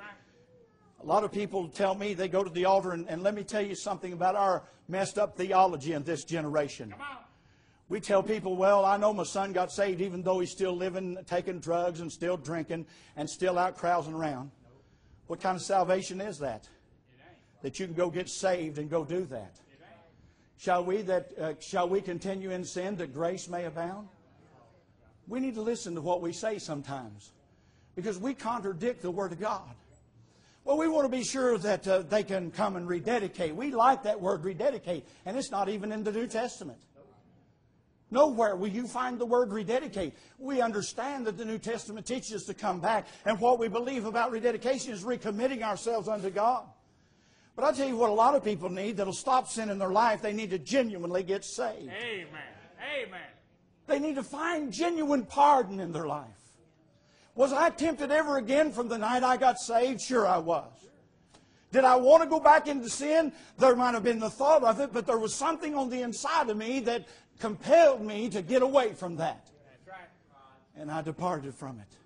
A lot of people tell me they go to the altar, and, and let me tell you something about our messed up theology in this generation. We tell people, well, I know my son got saved even though he's still living, taking drugs and still drinking and still out carousing around. What kind of salvation is that? That you can go get saved and go do that. Shall we, that, uh, shall we continue in sin that grace may abound? We need to listen to what we say sometimes, because we contradict the Word of God. Well, we want to be sure that uh, they can come and rededicate. We like that word rededicate, and it's not even in the New Testament. Nowhere will you find the word rededicate. We understand that the New Testament teaches us to come back, and what we believe about rededication is recommitting ourselves unto God. But I'll tell you what a lot of people need that'll stop sin in their life. They need to genuinely get saved. Amen. Amen. They need to find genuine pardon in their life. Was I tempted ever again from the night I got saved? Sure I was. Did I want to go back into sin? There might have been the thought of it, but there was something on the inside of me that compelled me to get away from that. And I departed from it.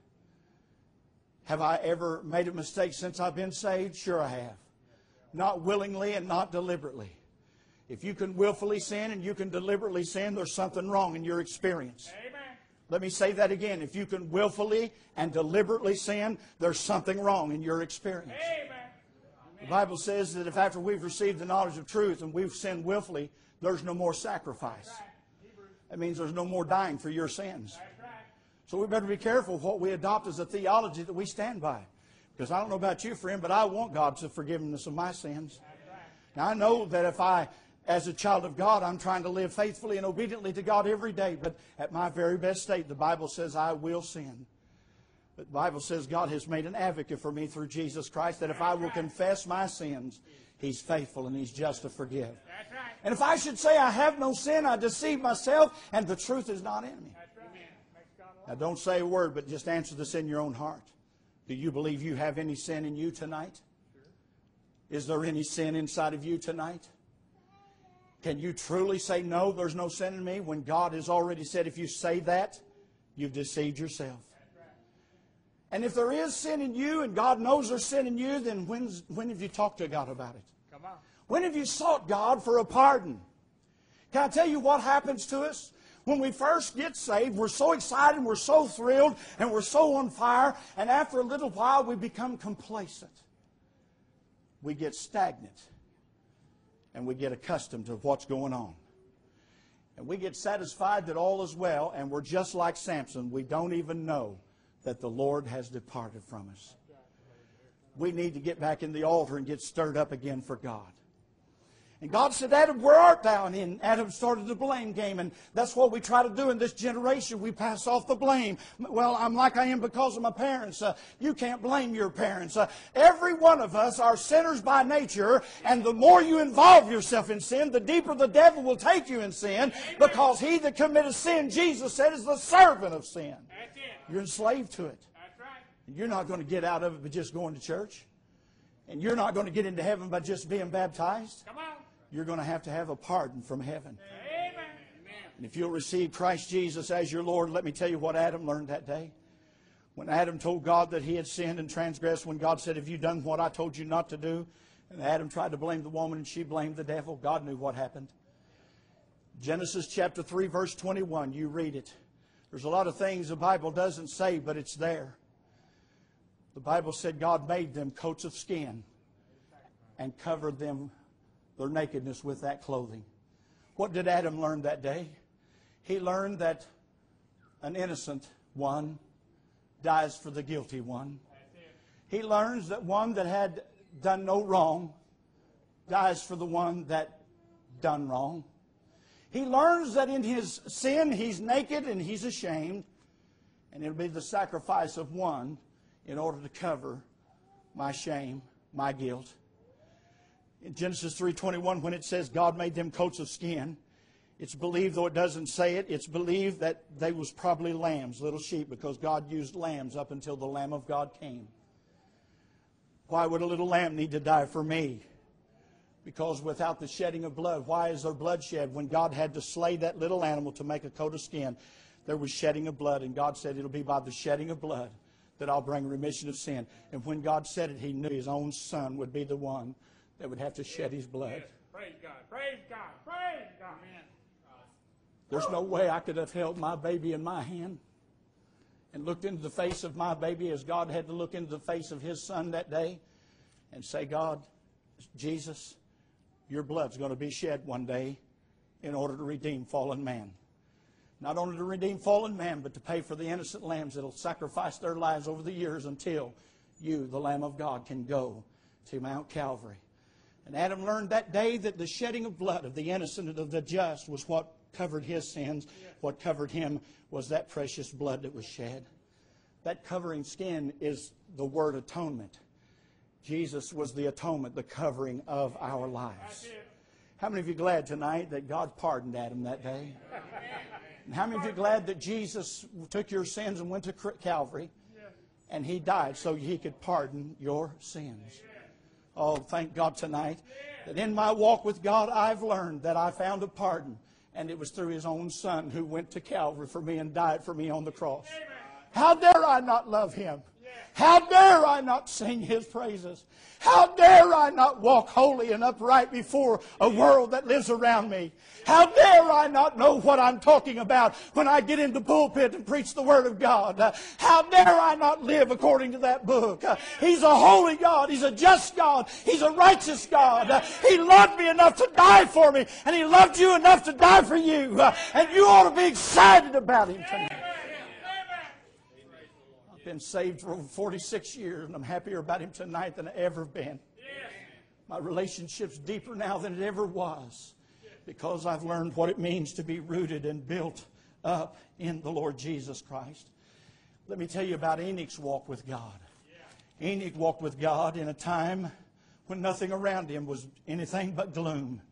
Have I ever made a mistake since I've been saved? Sure I have. Not willingly and not deliberately. If you can willfully sin and you can deliberately sin, there's something wrong in your experience. Amen. Let me say that again. If you can willfully and deliberately sin, there's something wrong in your experience. Amen. The Bible says that if after we've received the knowledge of truth and we've sinned willfully, there's no more sacrifice. That means there's no more dying for your sins. So we better be careful of what we adopt as a theology that we stand by. Because I don't know about you, friend, but I want God's forgiveness of my sins. Now I know that if I, as a child of God, I'm trying to live faithfully and obediently to God every day. But at my very best state, the Bible says I will sin. But the Bible says God has made an advocate for me through Jesus Christ, that if I will confess my sins, He's faithful and He's just to forgive. That's right. And if I should say I have no sin, I deceive myself, and the truth is not in me. That's right. Now don't say a word, but just answer this in your own heart. Do you believe you have any sin in you tonight? Is there any sin inside of you tonight? Can you truly say, no, there's no sin in me, when God has already said if you say that, you've deceived yourself? And if there is sin in you and God knows there's sin in you, then when's, when have you talked to God about it? Come on. When have you sought God for a pardon? Can I tell you what happens to us? When we first get saved, we're so excited, we're so thrilled, and we're so on fire, and after a little while we become complacent. We get stagnant, and we get accustomed to what's going on. And we get satisfied that all is well, and we're just like Samson. We don't even know that the Lord has departed from us. We need to get back in the altar and get stirred up again for God. And God said, Adam, where art thou? And Adam started the blame game. And that's what we try to do in this generation. We pass off the blame. Well, I'm like I am because of my parents. Uh, you can't blame your parents. Uh, every one of us are sinners by nature. And the more you involve yourself in sin, the deeper the devil will take you in sin. Because he that committeth sin, Jesus said, is the servant of sin. That's it. You're enslaved to it. That's right. And you're not going to get out of it by just going to church. And you're not going to get into heaven by just being baptized. Come on. You're going to have to have a pardon from heaven. Amen. And if you'll receive Christ Jesus as your Lord, let me tell you what Adam learned that day. When Adam told God that he had sinned and transgressed, when God said, have you done what I told you not to do? And Adam tried to blame the woman and she blamed the devil. God knew what happened. Genesis chapter three, verse twenty-one, you read it. There's a lot of things the Bible doesn't say, but it's there. The Bible said God made them coats of skin and covered them, their nakedness, with that clothing. What did Adam learn that day? He learned that an innocent one dies for the guilty one. He learns that one that had done no wrong dies for the one that done wrong. He learns that in his sin he's naked and he's ashamed, and it'll be the sacrifice of one in order to cover my shame, my guilt. In Genesis three twenty-one, when it says God made them coats of skin, it's believed, though it doesn't say it, it's believed that they was probably lambs, little sheep, because God used lambs up until the Lamb of God came. Why would a little lamb need to die for me? Because without the shedding of blood, why is there blood shed? When God had to slay that little animal to make a coat of skin, there was shedding of blood. And God said, it'll be by the shedding of blood that I'll bring remission of sin. And when God said it, He knew His own Son would be the one that would have to shed His blood. Yes. Praise God. Praise God. Praise God. Amen. There's no way I could have held my baby in my hand and looked into the face of my baby as God had to look into the face of His Son that day and say, God, Jesus, your blood's going to be shed one day in order to redeem fallen man. Not only to redeem fallen man, but to pay for the innocent lambs that will sacrifice their lives over the years until you, the Lamb of God, can go to Mount Calvary. And Adam learned that day that the shedding of blood of the innocent and of the just was what covered his sins. What covered him was that precious blood that was shed. That covering skin is the word atonement. Jesus was the atonement, the covering of our lives. How many of you are glad tonight that God pardoned Adam that day? And how many of you are glad that Jesus took your sins and went to Calvary and He died so He could pardon your sins? Oh, thank God tonight that in my walk with God I've learned that I found a pardon, and it was through His own Son who went to Calvary for me and died for me on the cross. How dare I not love Him? How dare I not sing His praises? How dare I not walk holy and upright before a world that lives around me? How dare I not know what I'm talking about when I get in the pulpit and preach the Word of God? Uh, how dare I not live according to that book? Uh, he's a holy God. He's a just God. He's a righteous God. Uh, he loved me enough to die for me, and He loved you enough to die for you. Uh, and you ought to be excited about Him tonight. Been saved for over forty-six years, and I'm happier about Him tonight than I ever been. My relationship's deeper now than it ever was, because I've learned what it means to be rooted and built up in the Lord Jesus Christ. Let me tell you about Enoch's walk with God. Enoch walked with God in a time when nothing around him was anything but gloom.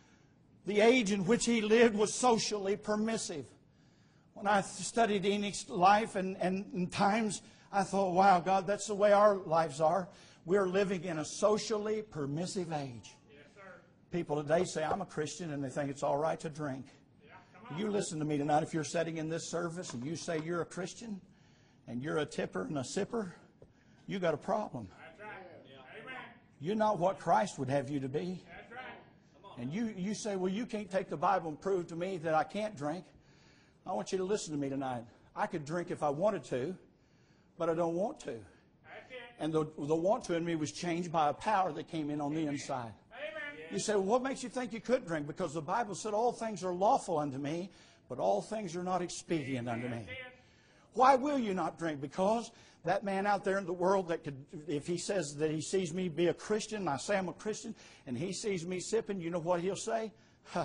The age in which he lived was socially permissive. When I studied Enoch's life and, and, and times, I thought, wow, God, that's the way our lives are. We're living in a socially permissive age. Yes, sir. People today say, I'm a Christian, and they think it's all right to drink. Yeah, come on. You listen to me tonight. If you're sitting in this service and you say you're a Christian and you're a tipper and a sipper, you got a problem. That's right. Yeah. Amen. You're not what Christ would have you to be. That's right. Come on. And you, you say, well, you can't take the Bible and prove to me that I can't drink. I want you to listen to me tonight. I could drink if I wanted to, but I don't want to. That's it. And the, the want to in me was changed by a power that came in on the inside. Amen. You say, well, what makes you think you could drink? Because the Bible said all things are lawful unto me, but all things are not expedient unto me. That's it. Why will you not drink? Because that man out there in the world that could, if he says that he sees me be a Christian, and I say I'm a Christian, and he sees me sipping, you know what he'll say? Huh.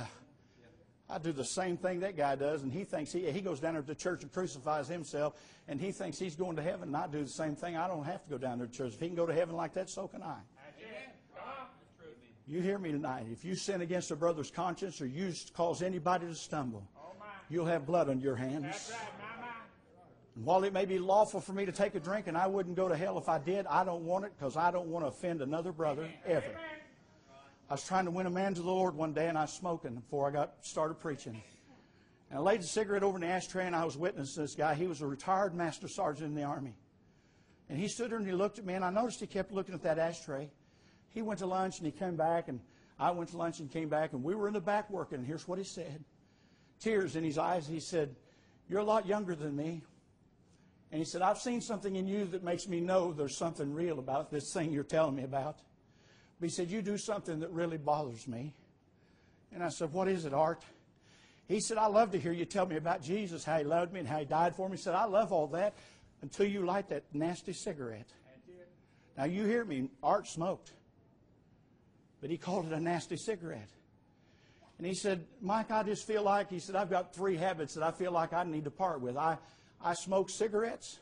I do the same thing that guy does, and he thinks he, he goes down there to church and crucifies himself, and he thinks he's going to heaven, and I do the same thing. I don't have to go down there to church. If he can go to heaven like that, so can I. That's it. Come on. You hear me tonight. If you sin against a brother's conscience or you cause anybody to stumble, Oh, my. you'll have blood on your hands. That's right. My, my. And while it may be lawful for me to take a drink, and I wouldn't go to hell if I did, I don't want it because I don't want to offend another brother ever. Amen. I was trying to win a man to the Lord one day, and I was smoking before I got started preaching. And I laid the cigarette over in the ashtray, and I was witnessing this guy. He was a retired master sergeant in the Army. And he stood there and he looked at me, and I noticed he kept looking at that ashtray. He went to lunch and he came back, and I went to lunch and came back, and we were in the back working, and here's what he said. Tears in his eyes, he said, "You're a lot younger than me." And he said, "I've seen something in you that makes me know there's something real about this thing you're telling me about." But he said, "You do something that really bothers me." And I said, "What is it, Art?" He said, "I love to hear you tell me about Jesus, how he loved me and how he died for me." He said, "I love all that until you light that nasty cigarette." Now you hear me, Art smoked. But he called it a nasty cigarette. And he said, "Mike, I just feel like," he said, "I've got three habits that I feel like I need to part with. I, I smoke cigarettes.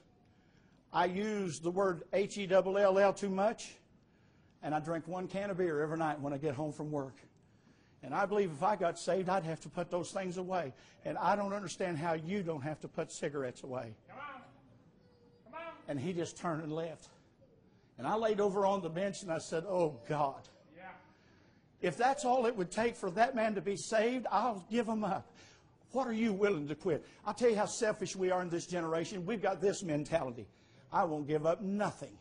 I use the word H E L L L too much. And I drink one can of beer every night when I get home from work. And I believe if I got saved, I'd have to put those things away. And I don't understand how you don't have to put cigarettes away." Come on. Come on. And he just turned and left. And I laid over on the bench and I said, "Oh, God. Yeah. If that's all it would take for that man to be saved, I'll give him up. What are you willing to quit?" I'll tell you how selfish we are in this generation. We've got this mentality. I won't give up nothing.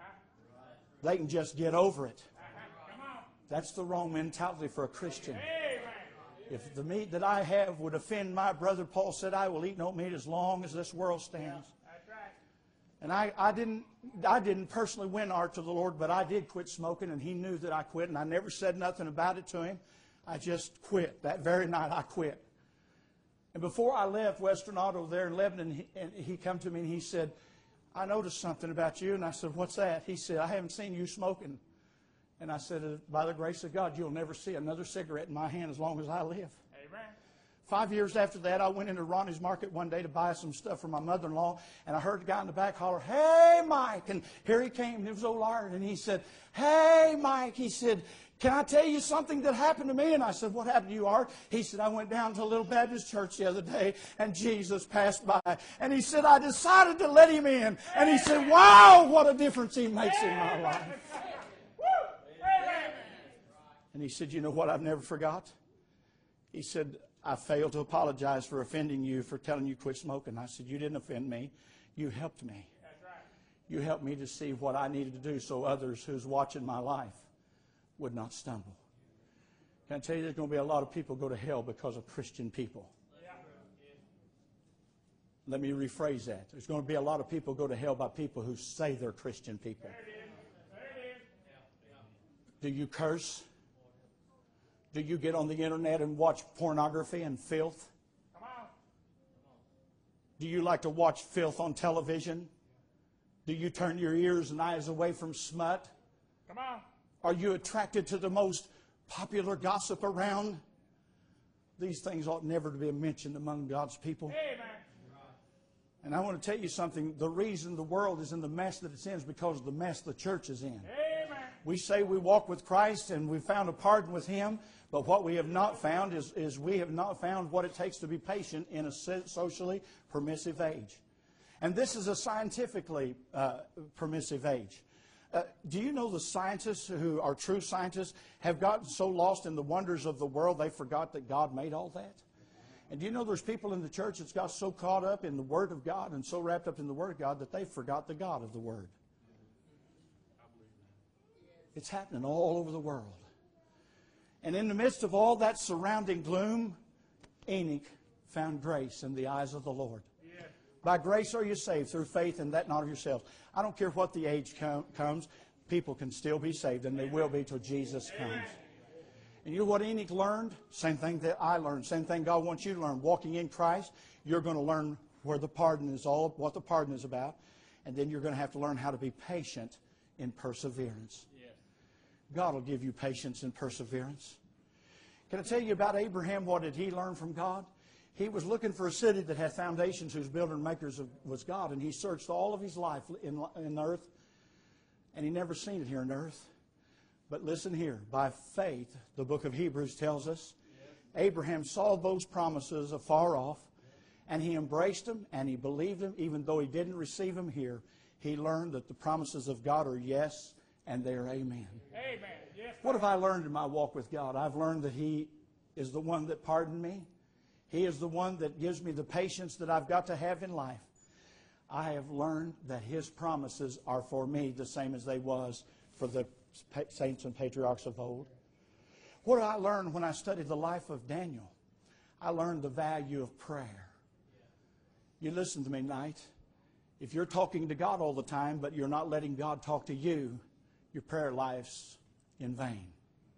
They can just get over it. Come on. That's the wrong mentality for a Christian. Amen. If the meat that I have would offend my brother, Paul said, "I will eat no meat as long as this world stands." That's right. And I, I didn't I didn't personally win Art to the Lord, but I did quit smoking, and he knew that I quit, and I never said nothing about it to him. I just quit. That very night I quit. And before I left Western Auto there in Lebanon, he, and he come to me and he said, "I noticed something about you." And I said, "What's that?" He said, "I haven't seen you smoking." And I said, "By the grace of God, you'll never see another cigarette in my hand as long as I live." Amen. Five years after that, I went into Ronnie's Market one day to buy some stuff for my mother-in-law, and I heard the guy in the back holler, "Hey, Mike!" And here he came, and it was old Art, and he said, "Hey, Mike," he said, "can I tell you something that happened to me?" And I said, "What happened to you, Art?" He said, "I went down to a little Baptist church the other day, and Jesus passed by." And he said, "I decided to let him in." And he said, "Wow, what a difference he makes in my life." And he said, "You know what I've never forgot?" He said, "I failed to apologize for offending you, for telling you quit smoking." I said, "You didn't offend me. You helped me. That's right. You helped me to see what I needed to do so others who's watching my life would not stumble." Can I tell you, there's going to be a lot of people go to hell because of Christian people. Yeah. Let me rephrase that. There's going to be a lot of people go to hell by people who say they're Christian people. There it is. There it is. Do you curse? Do you get on the internet and watch pornography and filth? Come on. Do you like to watch filth on television? Do you turn your ears and eyes away from smut? Come on. Are you attracted to the most popular gossip around? These things ought never to be mentioned among God's people. Amen. And I want to tell you something. The reason the world is in the mess that it's in is because of the mess the church is in. Amen. We say we walk with Christ and we found a pardon with Him, but what we have not found is, is we have not found what it takes to be patient in a socially permissive age. And this is a scientifically uh, permissive age. Uh, do you know the scientists who are true scientists have gotten so lost in the wonders of the world they forgot that God made all that? And do you know there's people in the church that's got so caught up in the Word of God and so wrapped up in the Word of God that they forgot the God of the Word? It's happening all over the world. And in the midst of all that surrounding gloom, Enoch found grace in the eyes of the Lord. Yes. By grace are you saved through faith, and that not of yourselves. I don't care what the age com- comes, people can still be saved, and they will be till Jesus comes. And you know what Enoch learned? Same thing that I learned. Same thing God wants you to learn. Walking in Christ, you're going to learn where the pardon is all, what the pardon is about. And then you're going to have to learn how to be patient in perseverance. Yes. God will give you patience and perseverance. Can I tell you about Abraham? What did he learn from God? He was looking for a city that had foundations, whose builder and makers was God. And he searched all of his life in, in earth, and he never seen it here on earth. But listen here, by faith, the book of Hebrews tells us, Abraham saw those promises afar off, and he embraced them, and he believed them, even though he didn't receive them here. He learned that the promises of God are yes, and they are amen. Amen. Yes. What have I learned in my walk with God? I've learned that He is the one that pardoned me. He is the one that gives me the patience that I've got to have in life. I have learned that His promises are for me the same as they was for the saints and patriarchs of old. What did I learn when I studied the life of Daniel? I learned the value of prayer. You listen to me tonight. If you're talking to God all the time, but you're not letting God talk to you, your prayer life's in vain.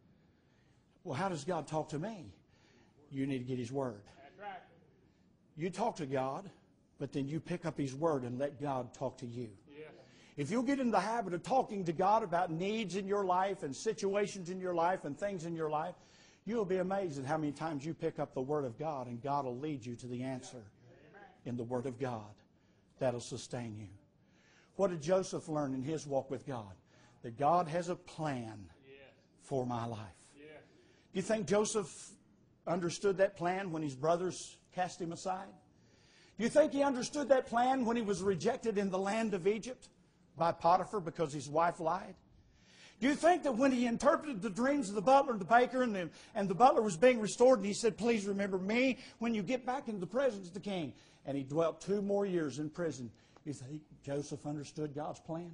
Well, how does God talk to me? You need to get His Word. That's right. You talk to God, but then you pick up His Word and let God talk to you. Yes. If you'll get in the habit of talking to God about needs in your life and situations in your life and things in your life, you'll be amazed at how many times you pick up the Word of God and God will lead you to the answer in the Word of God that'll sustain you. What did Joseph learn in his walk with God? That God has a plan for my life. Do you think Joseph understood that plan when his brothers cast him aside? Do you think he understood that plan when he was rejected in the land of Egypt by Potiphar because his wife lied? Do you think that when he interpreted the dreams of the butler and the baker and the, and the butler was being restored and he said, please remember me when you get back into the presence of the king, and he dwelt two more years in prison, you think Joseph understood God's plan?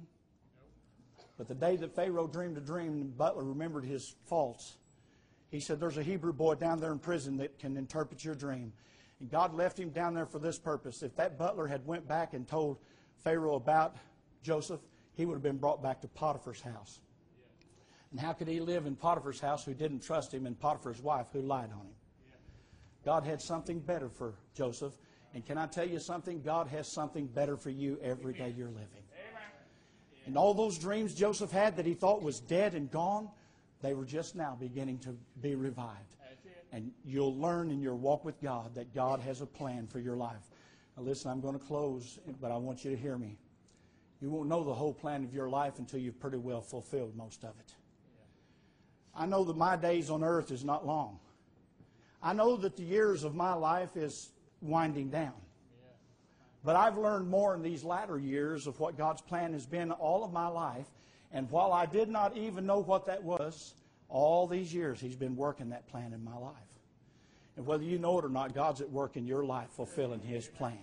But the day that Pharaoh dreamed a dream and the butler remembered his faults, he said, there's a Hebrew boy down there in prison that can interpret your dream. And God left him down there for this purpose. If that butler had went back and told Pharaoh about Joseph, he would have been brought back to Potiphar's house. And how could he live in Potiphar's house who didn't trust him and Potiphar's wife who lied on him? God had something better for Joseph. And can I tell you something? God has something better for you every day you're living. And all those dreams Joseph had that he thought was dead and gone, they were just now beginning to be revived. And you'll learn in your walk with God that God has a plan for your life. Now listen, I'm going to close, but I want you to hear me. You won't know the whole plan of your life until you've pretty well fulfilled most of it. I know that my days on earth is not long. I know that the years of my life is winding down. But I've learned more in these latter years of what God's plan has been all of my life. And while I did not even know what that was, all these years He's been working that plan in my life. And whether you know it or not, God's at work in your life fulfilling His plan.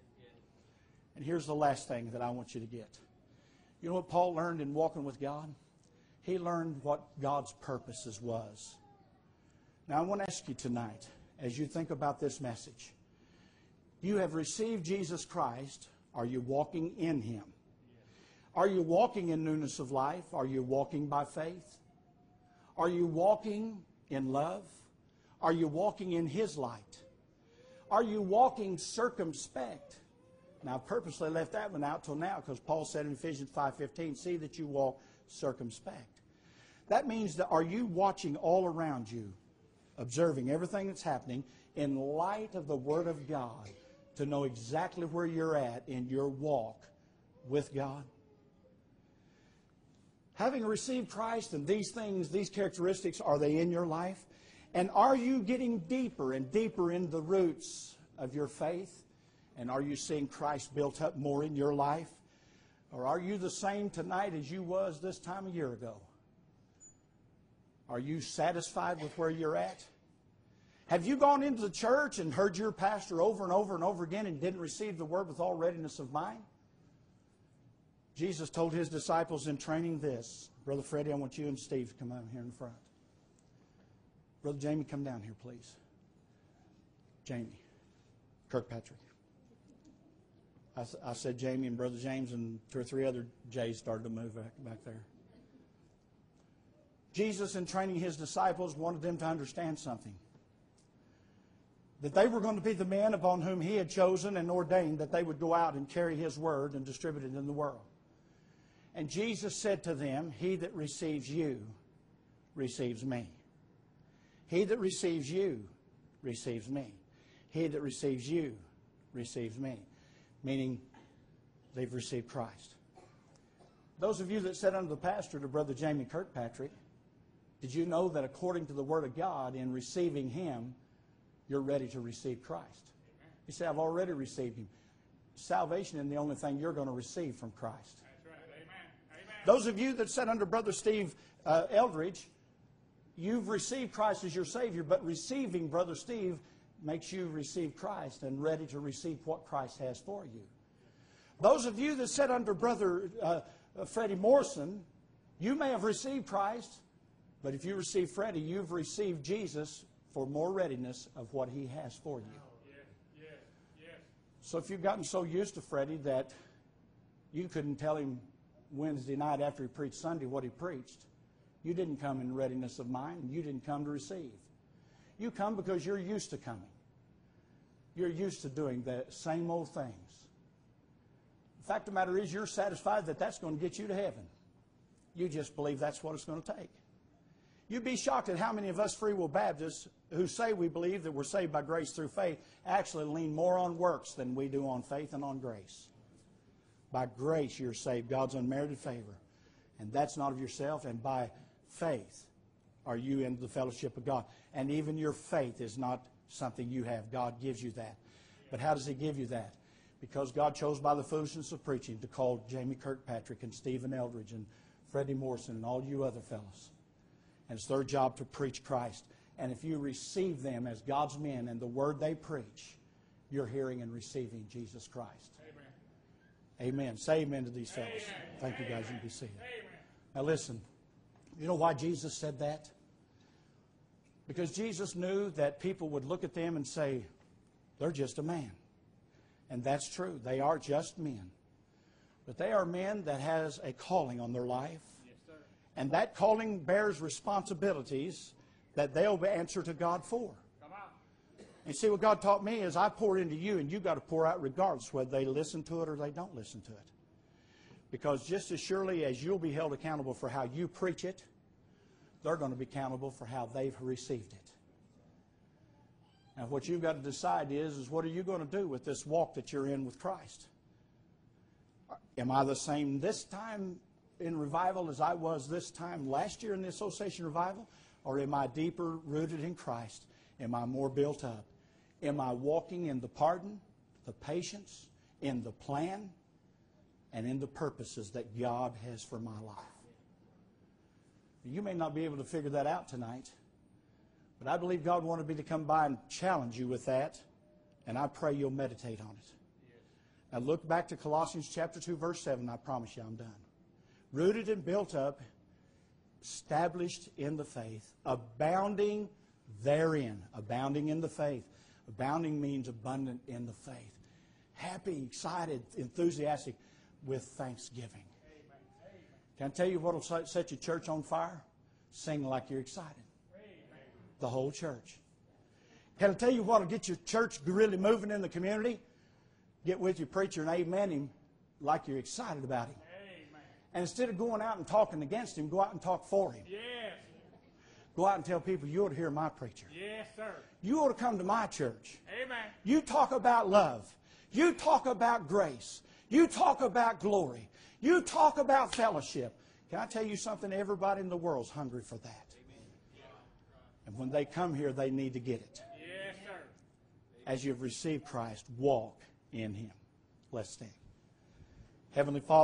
And here's the last thing that I want you to get. You know what Paul learned in walking with God? He learned what God's purposes was. Now I want to ask you tonight, as you think about this message, you have received Jesus Christ. Are you walking in Him? Are you walking in newness of life? Are you walking by faith? Are you walking in love? Are you walking in His light? Are you walking circumspect? Now, I purposely left that one out till now because Paul said in Ephesians five fifteen, see that you walk circumspect. That means that are you watching all around you, observing everything that's happening in light of the Word of God to know exactly where you're at in your walk with God? Having received Christ and these things, these characteristics, are they in your life? And are you getting deeper and deeper in the roots of your faith? And are you seeing Christ built up more in your life? Or are you the same tonight as you was this time a year ago? Are you satisfied with where you're at? Have you gone into the church and heard your pastor over and over and over again and didn't receive the Word with all readiness of mind? Jesus told His disciples in training this. Brother Freddie, I want you and Steve to come out here in front. Brother Jamie, come down here, please. Jamie. Kirkpatrick. I, I said Jamie and Brother James, and two or three other J's started to move back, back there. Jesus, in training His disciples, wanted them to understand something. That they were going to be the men upon whom He had chosen and ordained that they would go out and carry His Word and distribute it in the world. And Jesus said to them, he that receives you receives me. He that receives you receives me. He that receives you receives me. Meaning, they've received Christ. Those of you that sat under the pastor to Brother Jamie Kirkpatrick, did you know that according to the Word of God, in receiving Him, you're ready to receive Christ? You say, I've already received Him. Salvation is the only thing you're going to receive from Christ. That's right. Amen. Amen. Those of you that sat under Brother Steve uh, Eldridge, you've received Christ as your Savior, but receiving Brother Steve makes you receive Christ and ready to receive what Christ has for you. Those of you that sit under Brother uh, uh, Freddie Morrison, you may have received Christ, but if you receive Freddie, you've received Jesus for more readiness of what He has for you. Yes, yes, yes. So if you've gotten so used to Freddie that you couldn't tell him Wednesday night after he preached Sunday what he preached, you didn't come in readiness of mind, and you didn't come to receive. You come because you're used to coming. You're used to doing the same old things. The fact of the matter is, you're satisfied that that's going to get you to heaven. You just believe that's what it's going to take. You'd be shocked at how many of us Free Will Baptists who say we believe that we're saved by grace through faith actually lean more on works than we do on faith and on grace. By grace you're saved, God's unmerited favor. And that's not of yourself, and by faith are you in the fellowship of God. And even your faith is not something you have. God gives you that. But how does He give you that? Because God chose by the foolishness of preaching to call Jamie Kirkpatrick and Stephen Eldridge and Freddie Morrison and all you other fellows. And it's their job to preach Christ. And if you receive them as God's men and the word they preach, you're hearing and receiving Jesus Christ. Amen. Amen. Say amen to these fellows. Amen. Thank you guys. You can be seated. Amen. Now listen, you know why Jesus said that? Because Jesus knew that people would look at them and say, they're just a man. And that's true. They are just men. But they are men that has a calling on their life. Yes, sir. And that calling bears responsibilities that they'll answer to God for. Come on. And see, what God taught me is I pour into you, and you've got to pour out regardless whether they listen to it or they don't listen to it. Because just as surely as you'll be held accountable for how you preach it, they're going to be accountable for how they've received it. Now, what you've got to decide is, is what are you going to do with this walk that you're in with Christ? Am I the same this time in revival as I was this time last year in the Association Revival? Or am I deeper rooted in Christ? Am I more built up? Am I walking in the pardon, the patience, in the plan, and in the purposes that God has for my life? You may not be able to figure that out tonight, but I believe God wanted me to come by and challenge you with that, and I pray you'll meditate on it. Now look back to Colossians chapter two, verse seven. I promise you I'm done. Rooted and built up, established in the faith, abounding therein. Abounding in the faith. Abounding means abundant in the faith. Happy, excited, enthusiastic with thanksgiving. Can I tell you what will set your church on fire? Sing like you're excited. The whole church. Can I tell you what will get your church really moving in the community? Get with your preacher and amen him like you're excited about him. Amen. And instead of going out and talking against him, go out and talk for him. Yes. Go out and tell people, you ought to hear my preacher. Yes, sir. You ought to come to my church. Amen. You talk about love. You talk about grace. You talk about glory. You talk about fellowship. Can I tell you something? Everybody in the world's hungry for that. And when they come here, they need to get it. Yes, sir. As you've received Christ, walk in Him. Let's stand. Heavenly Father,